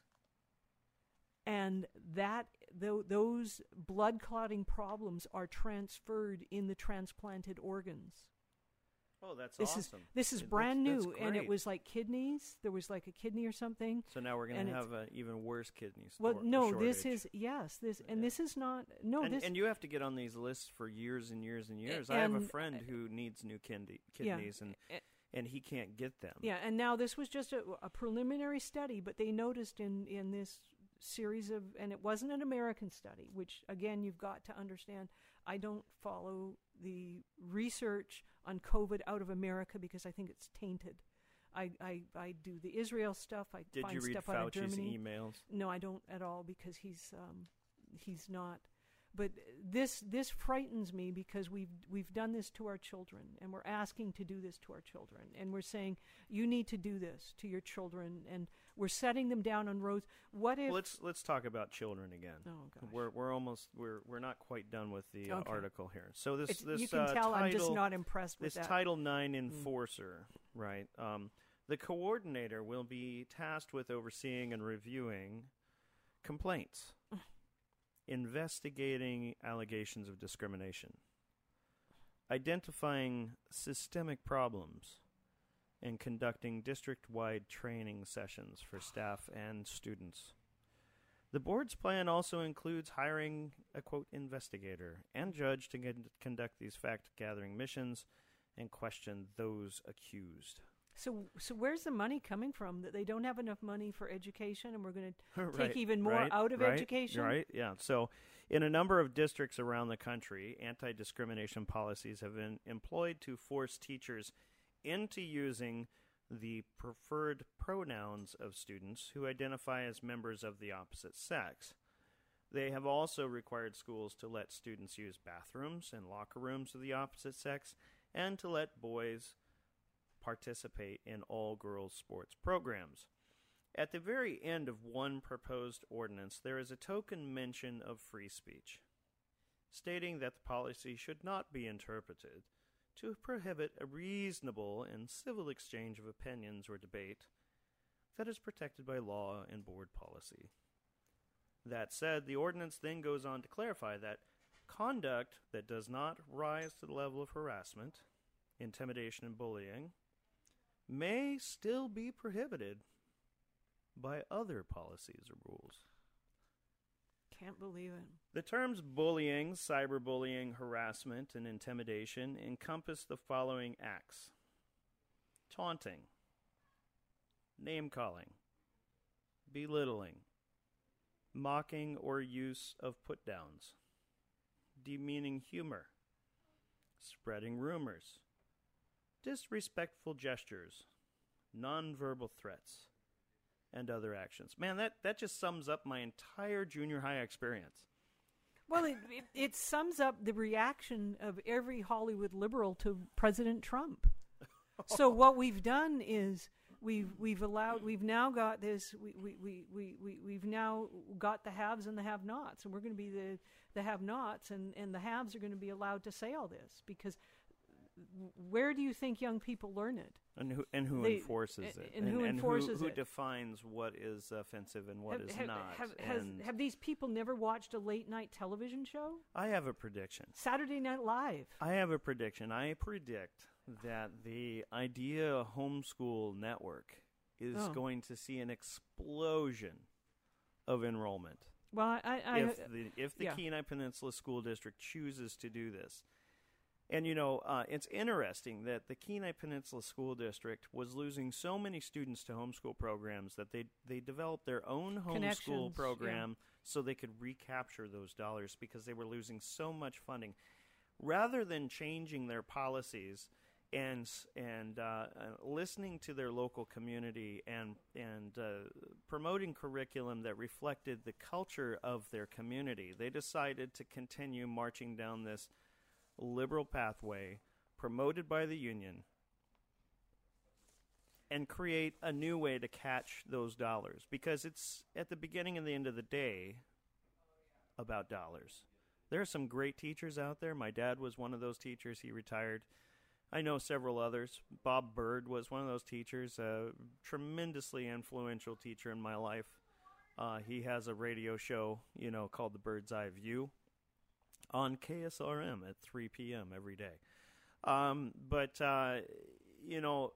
And that th- those blood clotting problems are transferred in the transplanted organs. Oh, that's this awesome. Is, this is it, brand that's, new, that's and it was like kidneys. There was like a kidney or something. So now we're going to have an even worse kidney Well, stor- no, shortage. this is, yes, this, and yeah. this is not, no, and, this. And you have to get on these lists for years and years and years. And, I have a friend who needs new kidney, kidneys, yeah, and and he can't get them. Yeah, and now this was just a, a preliminary study, but they noticed in, in this series of, and it wasn't an American study, which, again, you've got to understand, I don't follow the research on COVID out of America because I think it's tainted. I, I, I do the Israel stuff. I Did find you read stuff out of Fauci's Germany. emails? No, I don't at all, because he's um, he's not. But this this frightens me, because we've we've done this to our children, and we're asking to do this to our children, and we're saying you need to do this to your children, and we're setting them down on roads. What if? Well, let's let's talk about children again. Oh gosh, we're we're almost we're we're not quite done with the uh, okay. article here. So this it's, this you can uh, tell title, I'm just not impressed with this that. Title nine enforcer, mm. right? Um, the coordinator will be tasked with overseeing and reviewing complaints. Investigating allegations of discrimination, identifying systemic problems, and conducting district-wide training sessions for staff and students. The board's plan also includes hiring a, quote, investigator and judge to con- conduct these fact-gathering missions and question those accused. So, so where's the money coming from? That they don't have enough money for education, and we're going to right, take even more right, out of right, education? Right, yeah. So in a number of districts around the country, anti-discrimination policies have been employed to force teachers into using the preferred pronouns of students who identify as members of the opposite sex. They have also required schools to let students use bathrooms and locker rooms of the opposite sex and to let boys participate in all-girls sports programs. At the very end of one proposed ordinance, there is a token mention of free speech, stating that the policy should not be interpreted to prohibit a reasonable and civil exchange of opinions or debate that is protected by law and board policy. That said, the ordinance then goes on to clarify that conduct that does not rise to the level of harassment, intimidation, and bullying may still be prohibited by other policies or rules. Can't believe it. The terms bullying, cyberbullying, harassment, and intimidation encompass the following acts: taunting, name-calling, belittling, mocking or use of put-downs, demeaning humor, spreading rumors, disrespectful gestures, nonverbal threats, and other actions. Man, that, that just sums up my entire junior high experience. Well, it, it, it sums up the reaction of every Hollywood liberal to President Trump. So what we've done is we've we've allowed we've now got this we we, we, we, we we've now got the haves and the have-nots, and we're going to be the the have-nots, and, and the haves are going to be allowed to say all this, because where do you think young people learn it? And who and who They- enforces and- it? and who enforces who, it? Who defines what is offensive and what have, is have, not? Have, has, and have these people never watched a late-night television show? I have a prediction. Saturday Night Live. I have a prediction. I predict that the Idea Homeschool Network is Oh. going to see an explosion of enrollment Well, I, I, I if the if the yeah. Kenai Peninsula School District chooses to do this. And, you know, uh, it's interesting that the Kenai Peninsula School District was losing so many students to homeschool programs that they they developed their own homeschool Connections, program so they could recapture those dollars because they were losing so much funding. Rather than changing their policies and s- and uh, uh, listening to their local community and and uh, promoting curriculum that reflected the culture of their community, they decided to continue marching down this liberal pathway promoted by the union and create a new way to catch those dollars, because it's at the beginning and the end of the day about dollars. There are some great teachers out there. My dad was one of those teachers. He retired. I know several others. Bob Bird was one of those teachers, a tremendously influential teacher in my life. Uh, he has a radio show, you know, called The Bird's Eye View on K S R M at three p.m. every day. Um, but, uh, you know,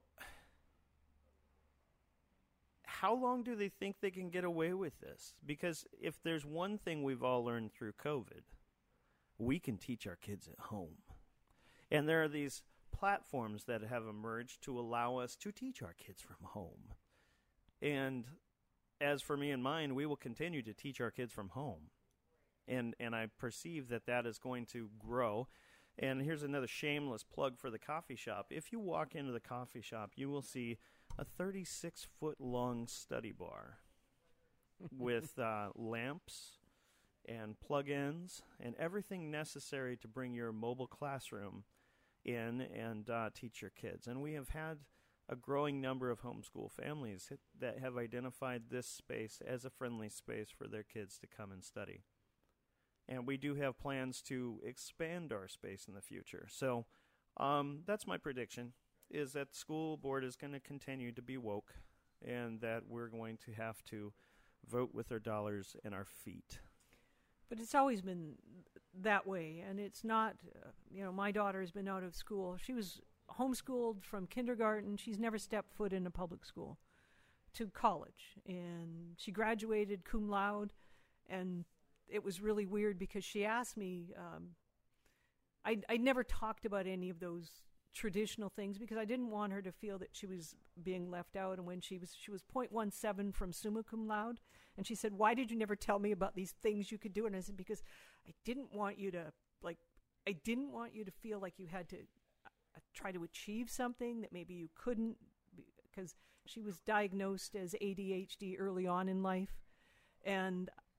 how long do they think they can get away with this? Because if there's one thing we've all learned through COVID, we can teach our kids at home. And there are these platforms that have emerged to allow us to teach our kids from home. And as for me and mine, we will continue to teach our kids from home. And and I perceive that that is going to grow. And here's another shameless plug for the coffee shop. If you walk into the coffee shop, you will see a thirty-six foot long study bar with uh, lamps and plug-ins and everything necessary to bring your mobile classroom in and uh, teach your kids. And we have had a growing number of homeschool families that have identified this space as a friendly space for their kids to come and study. And we do have plans to expand our space in the future. So um, that's my prediction, is that the school board is going to continue to be woke and that we're going to have to vote with our dollars and our feet. But it's always been that way, and it's not, uh, you know, my daughter has been out of school. She was homeschooled from kindergarten. She's never stepped foot in a public school to college, and she graduated cum laude, and it was really weird because she asked me, um, I I never talked about any of those traditional things because I didn't want her to feel that she was being left out. And when she was she was point one seven from summa cum laude, and she said, "Why did you never tell me about these things you could do?" And I said, "Because I didn't want you to like I didn't want you to feel like you had to uh, try to achieve something that maybe you couldn't," because she was diagnosed as A D H D early on in life, and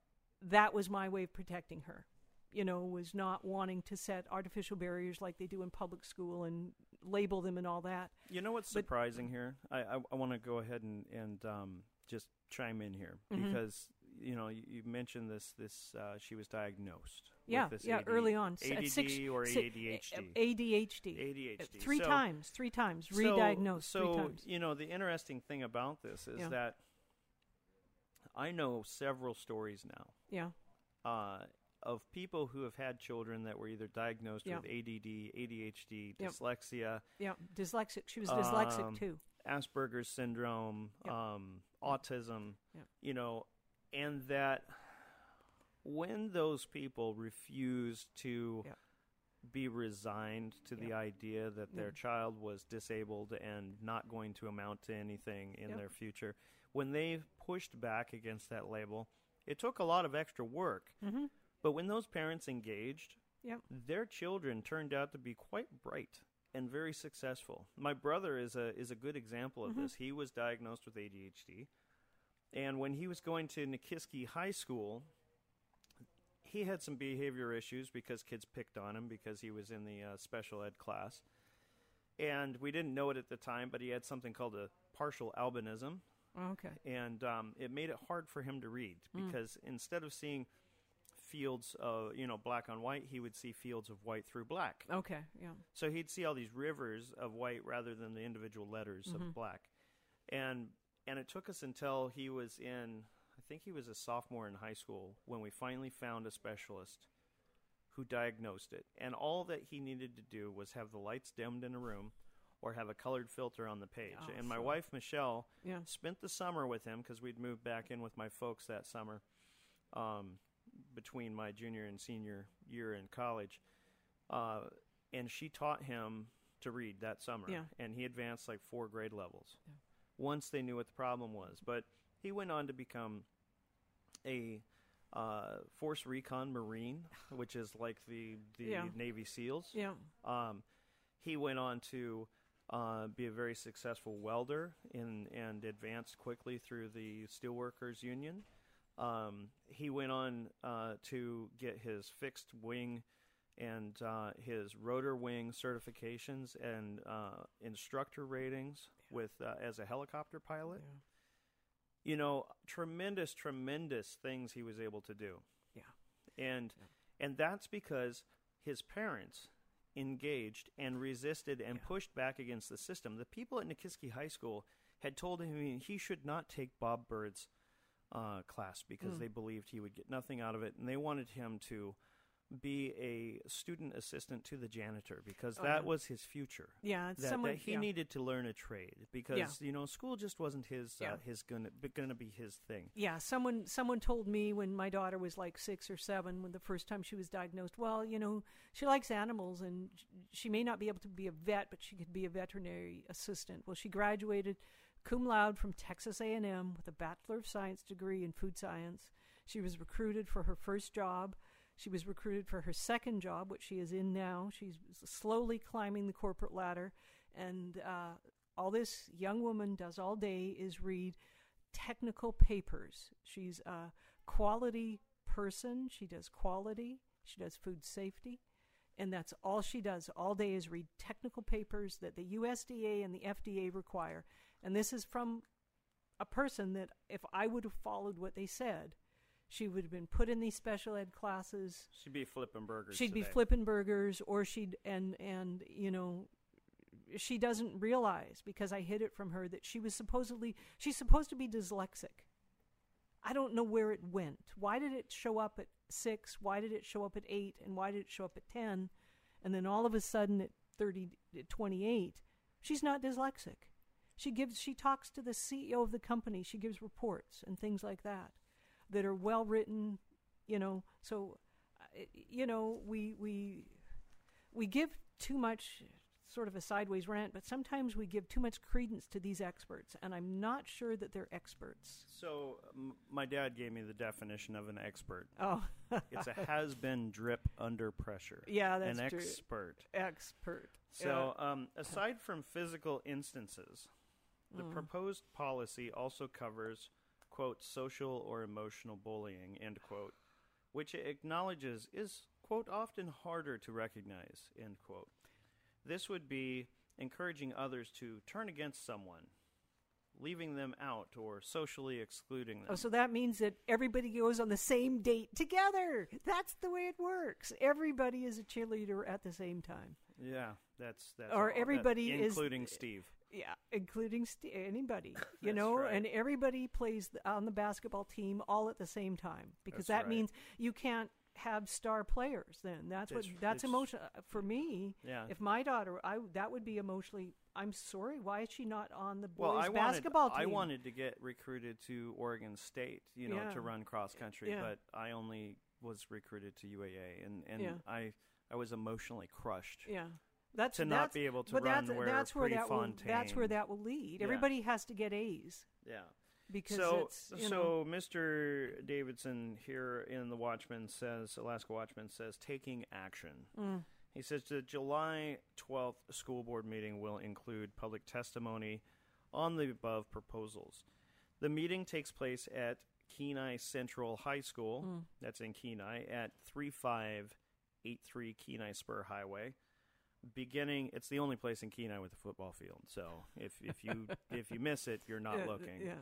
that was my way of protecting her. You know, was not wanting to set artificial barriers like they do in public school and label them and all that. You know what's but, surprising here? I, I, I want to go ahead and, and um, just chime in here mm-hmm. because, you know, you, you mentioned this, this uh, she was diagnosed yeah, with this yeah, A D, early on. A D D six, or six, A D H D? A D H D. A D H D. Three so, times, three times, so, re-diagnosed so, three times. you know, the interesting thing about this is yeah. that I know several stories now. Yeah. Uh, of people who have had children that were either diagnosed yeah. with A D D, A D H D, yep. dyslexia. Yeah, dyslexic. She was dyslexic um, too. Asperger's syndrome, yep. um, autism, yep. you know, and that when those people refuse to yep. be resigned to yep. the idea that yep. their child was disabled and not going to amount to anything in yep. their future, when they pushed back against that label, it took a lot of extra work. Mm-hmm. But when those parents engaged, yep. their children turned out to be quite bright and very successful. My brother is a is a good example of mm-hmm. this. He was diagnosed with A D H D, and when he was going to Nikiski High School, he had some behavior issues because kids picked on him because he was in the uh, special ed class. And we didn't know it at the time, but he had something called a partial albinism. Okay. And um, it made it hard for him to read because mm. instead of seeing fields of, you know, black on white, he would see fields of white through black. Okay, yeah. So he'd see all these rivers of white rather than the individual letters mm-hmm. of black. And and it took us until he was in, I think he was a sophomore in high school, when we finally found a specialist who diagnosed it. And all that he needed to do was have the lights dimmed in a room or have a colored filter on the page. Oh, and my so. wife, Michelle, yeah. spent the summer with him because we'd moved back in with my folks that summer. Um between my junior and senior year in college, uh, and she taught him to read that summer, yeah. and he advanced like four grade levels yeah. once they knew what the problem was. But he went on to become a uh, Force Recon Marine, which is like the, the yeah. Navy SEALs. Yeah. Um, he went on to uh, be a very successful welder in, and advanced quickly through the Steelworkers Union. Um, he went on uh, to get his fixed wing and uh, his rotor wing certifications and uh, instructor ratings yeah. with uh, as a helicopter pilot. Yeah. You know, tremendous, tremendous things he was able to do. Yeah, and yeah. and that's because his parents engaged and resisted and yeah. pushed back against the system. The people at Nikiski High School had told him he should not take Bob Bird's Uh, class because mm. they believed he would get nothing out of it, and they wanted him to be a student assistant to the janitor because oh, that yeah. was his future. Yeah, it's that, someone, that he yeah. needed to learn a trade because yeah. you know school just wasn't his yeah. uh, his gonna gonna be his thing. Yeah, someone someone told me when my daughter was like six or seven, when the first time she was diagnosed, well, you know, she likes animals and she may not be able to be a vet, but she could be a veterinary assistant. Well, she graduated cum laude from Texas A and M with a Bachelor of Science degree in food science. She was recruited for her first job. She was recruited for her second job, which she is in now. She's slowly climbing the corporate ladder. And uh, all this young woman does all day is read technical papers. She's a quality person. She does quality. She does food safety. And that's all she does all day is read technical papers that the U S D A and the F D A require. And this is from a person that if I would have followed what they said, she would have been put in these special ed classes. She'd be flipping burgers She'd today. be flipping burgers, or she'd, and, and, you know, she doesn't realize, because I hid it from her, that she was supposedly, she's supposed to be dyslexic. I don't know where it went. Why did it show up at six? Why did it show up at eight? And why did it show up at ten? And then all of a sudden at thirty, at twenty-eight, she's not dyslexic. She gives, she talks to the C E O of the company. She gives reports and things like that that are well written, you know. So, uh, you know, we we we give too much, sort of a sideways rant, but sometimes we give too much credence to these experts, and I'm not sure that they're experts. So, m- my dad gave me the definition of an expert. Oh, it's a has-been drip under pressure. Yeah, that's an true. An expert. Expert. So, yeah. um, aside from physical instances, the mm. proposed policy also covers, quote, social or emotional bullying, end quote, which it acknowledges is, quote, often harder to recognize, end quote. This would be encouraging others to turn against someone, leaving them out or socially excluding them. Oh, so that means that everybody goes on the same date together. That's the way it works. Everybody is a cheerleader at the same time. Yeah, that's that's or all, everybody that, is including Steve. Yeah, including st- anybody, you That's know, right. and everybody plays th- on the basketball team all at the same time, because That's that right. means you can't have star players. Then that's what It's- that's it's- emotional for me. Yeah. If my daughter, I that would be emotionally. I'm sorry. Why is she not on the boys' Well, I basketball wanted, team? I wanted to get recruited to Oregon State, you know, Yeah. to run cross country, Yeah. but I only was recruited to U A A, and, and Yeah. I I was emotionally crushed Yeah. That's to not that's, be able to but run that's, where that's where that will Prefontaine. that's where that will lead. Yeah. Everybody has to get A's Yeah. because So, it's you know, so Mister Davidson here in the Watchman says, Alaska Watchman says, taking action. mm, He says the July twelfth school board meeting will include public testimony on the above proposals. The meeting takes place at Kenai Central High School, mm. that's in Kenai, at thirty-five eighty-three Kenai Spur Highway. Beginning, it's the only place in Kenai with a football field. So if, if you if you miss it, you're not yeah, looking. Yeah.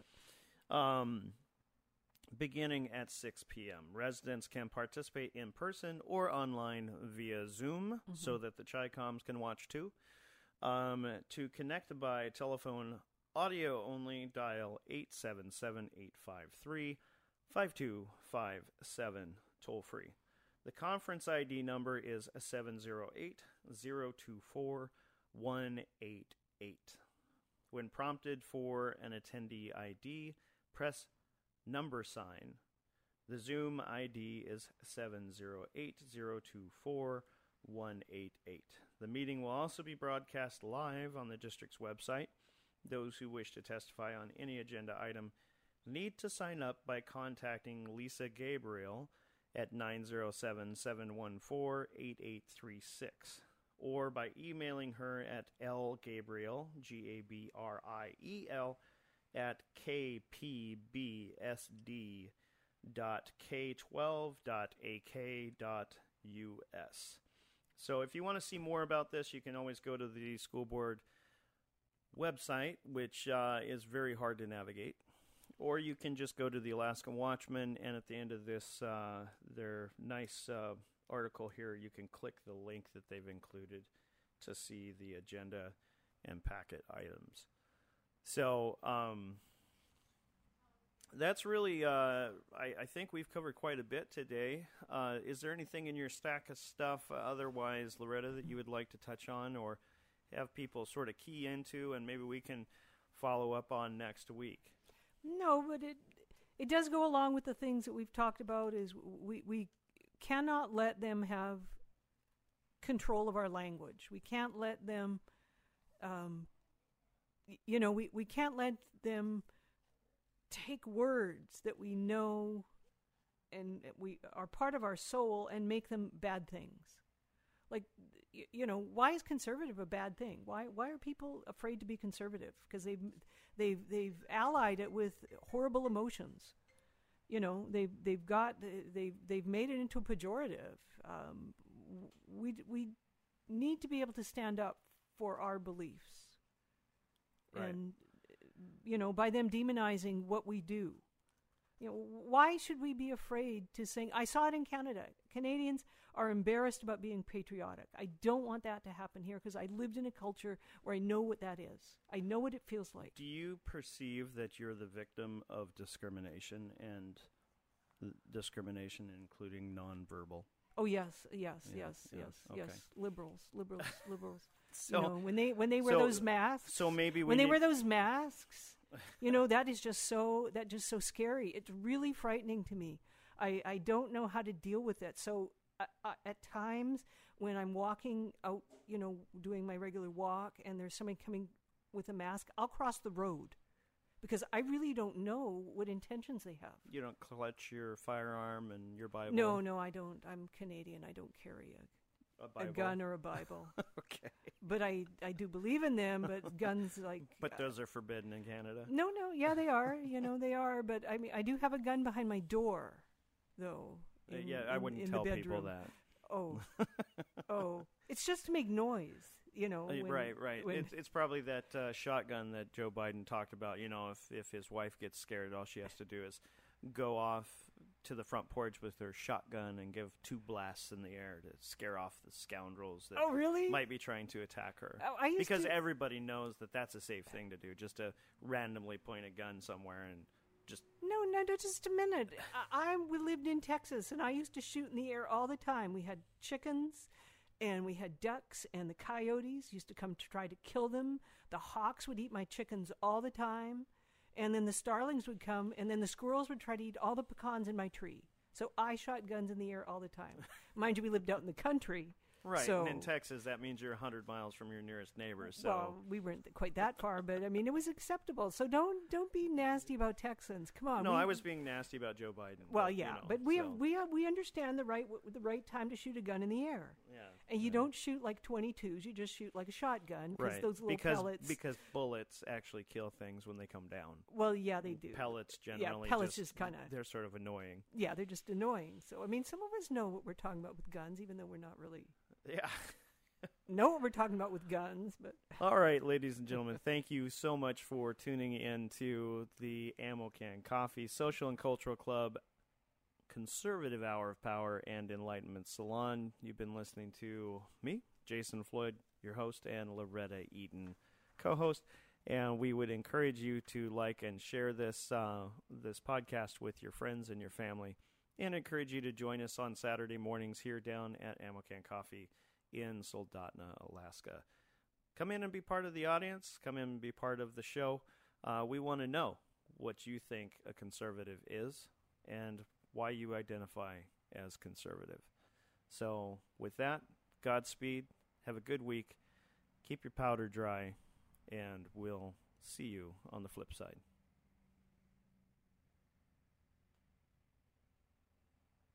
Um, beginning at six p.m. Residents can participate in person or online via Zoom, Mm-hmm. so that the Chi-Coms can watch too. Um, to connect by telephone audio only, dial eight seven seven, eight five three, five two five seven, toll free. The conference I D number is seven zero eight, zero two four, one eight eight. When prompted for an attendee I D, press number sign. The Zoom I D is seven zero eight, zero two four, one eight eight. The meeting will also be broadcast live on the district's website. Those who wish to testify on any agenda item need to sign up by contacting Lisa Gabriel at nine zero seven, seven one four, eight eight three six, or by emailing her at lgabriel, G A B R I E L, at k p b s d dot k twelve dot a k dot u s. So if you want to see more about this, you can always go to the school board website, which uh, is very hard to navigate. Or you can just go to the Alaska Watchman, and at the end of this, uh, their nice uh, article here, you can click the link that they've included to see the agenda and packet items. So um, that's really, uh, I, I think we've covered quite a bit today. Uh, is there anything in your stack of stuff uh, otherwise, Loretta, that you would like to touch on or have people sort of key into, and maybe we can follow up on next week? No, but it it does go along with the things that we've talked about. Is we we cannot let them have control of our language. We can't let them, um, y- you know, we, we can't let them take words that we know and we are part of our soul and make them bad things. Like, y- you know, why is conservative a bad thing? Why why are people afraid to be conservative? Because they've they've they've allied it with horrible emotions. You know, they've they've got they've they've made it into a pejorative. Um, we we need to be able to stand up for our beliefs, Right. and you know, by them demonizing what we do. You know, why should we be afraid to sing? I saw it in Canada. Canadians are embarrassed about being patriotic. I don't want that to happen here because I lived in a culture where I know what that is. I know what it feels like. Do you perceive that you're the victim of discrimination, and th- discrimination including nonverbal? Oh yes, yes, Yeah, yes, yeah, yes, okay. yes. Liberals, liberals, liberals. So, you know, when they when they wear so- those masks. so maybe we when they need- wear those masks, you know, that is just so that just so scary. It's really frightening to me. I I don't know how to deal with it. So uh, uh, at times when I'm walking out, you know, doing my regular walk, and there's somebody coming with a mask, I'll cross the road because I really don't know what intentions they have. You don't clutch your firearm and your Bible? No, no, I don't. I'm Canadian. I don't carry a A, a Bible? gun or a Bible. Okay. But I, I do believe in them, but guns like... But those are forbidden in Canada? No, no, yeah, they are. You know, they are. But I mean, I do have a gun behind my door, though. Uh, In, yeah, I in- wouldn't in tell the people bedroom. that. Oh, oh, it's just to make noise, you know. Uh, when- right, right. when- It's, it's probably that uh, shotgun that Joe Biden talked about. You know, if if his wife gets scared, all she has to do is go off to the front porch with her shotgun and give two blasts in the air to scare off the scoundrels that oh, really? might be trying to attack her. Oh, I used Because to, everybody knows that that's a safe thing to do, just to randomly point a gun somewhere and just... No, no, no, just a minute. I, I we lived in Texas, and I used to shoot in the air all the time. We had chickens, and we had ducks, and the coyotes used to come to try to kill them. The hawks would eat my chickens all the time, and then the starlings would come, and then the squirrels would try to eat all the pecans in my tree. So I shot guns in the air all the time. Mind you, we lived out in the country. Right, So, and in Texas, that means you're one hundred miles from your nearest neighbor, so... well, we weren't quite that far, but I mean, it was acceptable. So don't don't be nasty about Texans. Come on. no, we- I was being nasty about Joe Biden. Well, but, yeah, you know, but we so, have, we have, we understand the right w- the right time to shoot a gun in the air, yeah, and you yeah. don't shoot like twenty-twos. You just shoot like a shotgun because Right, those little because, pellets. because bullets actually kill things when they come down. well, yeah, they do. Pellets generally pellets just, just kinda- they're sort of annoying. Yeah, they're just annoying. So I mean, some of us know what we're talking about with guns, even though we're not really Yeah. know what we're talking about with guns. But All right, ladies and gentlemen, thank you so much for tuning in to the Ammo Can Coffee Social and Cultural Club Conservative Hour of Power and Enlightenment Salon. You've been listening to me, Jason Floyd, your host, and Loretta Eaton, co-host. And we would encourage you to like and share this uh, this podcast with your friends and your family, and encourage you to join us on Saturday mornings here down at Ammo Can Coffee in Soldotna, Alaska. Come in and be part of the audience. Come in and be part of the show. Uh, we want to know what you think a conservative is and why you identify as conservative. So with that, Godspeed. Have a good week. Keep your powder dry, and we'll see you on the flip side.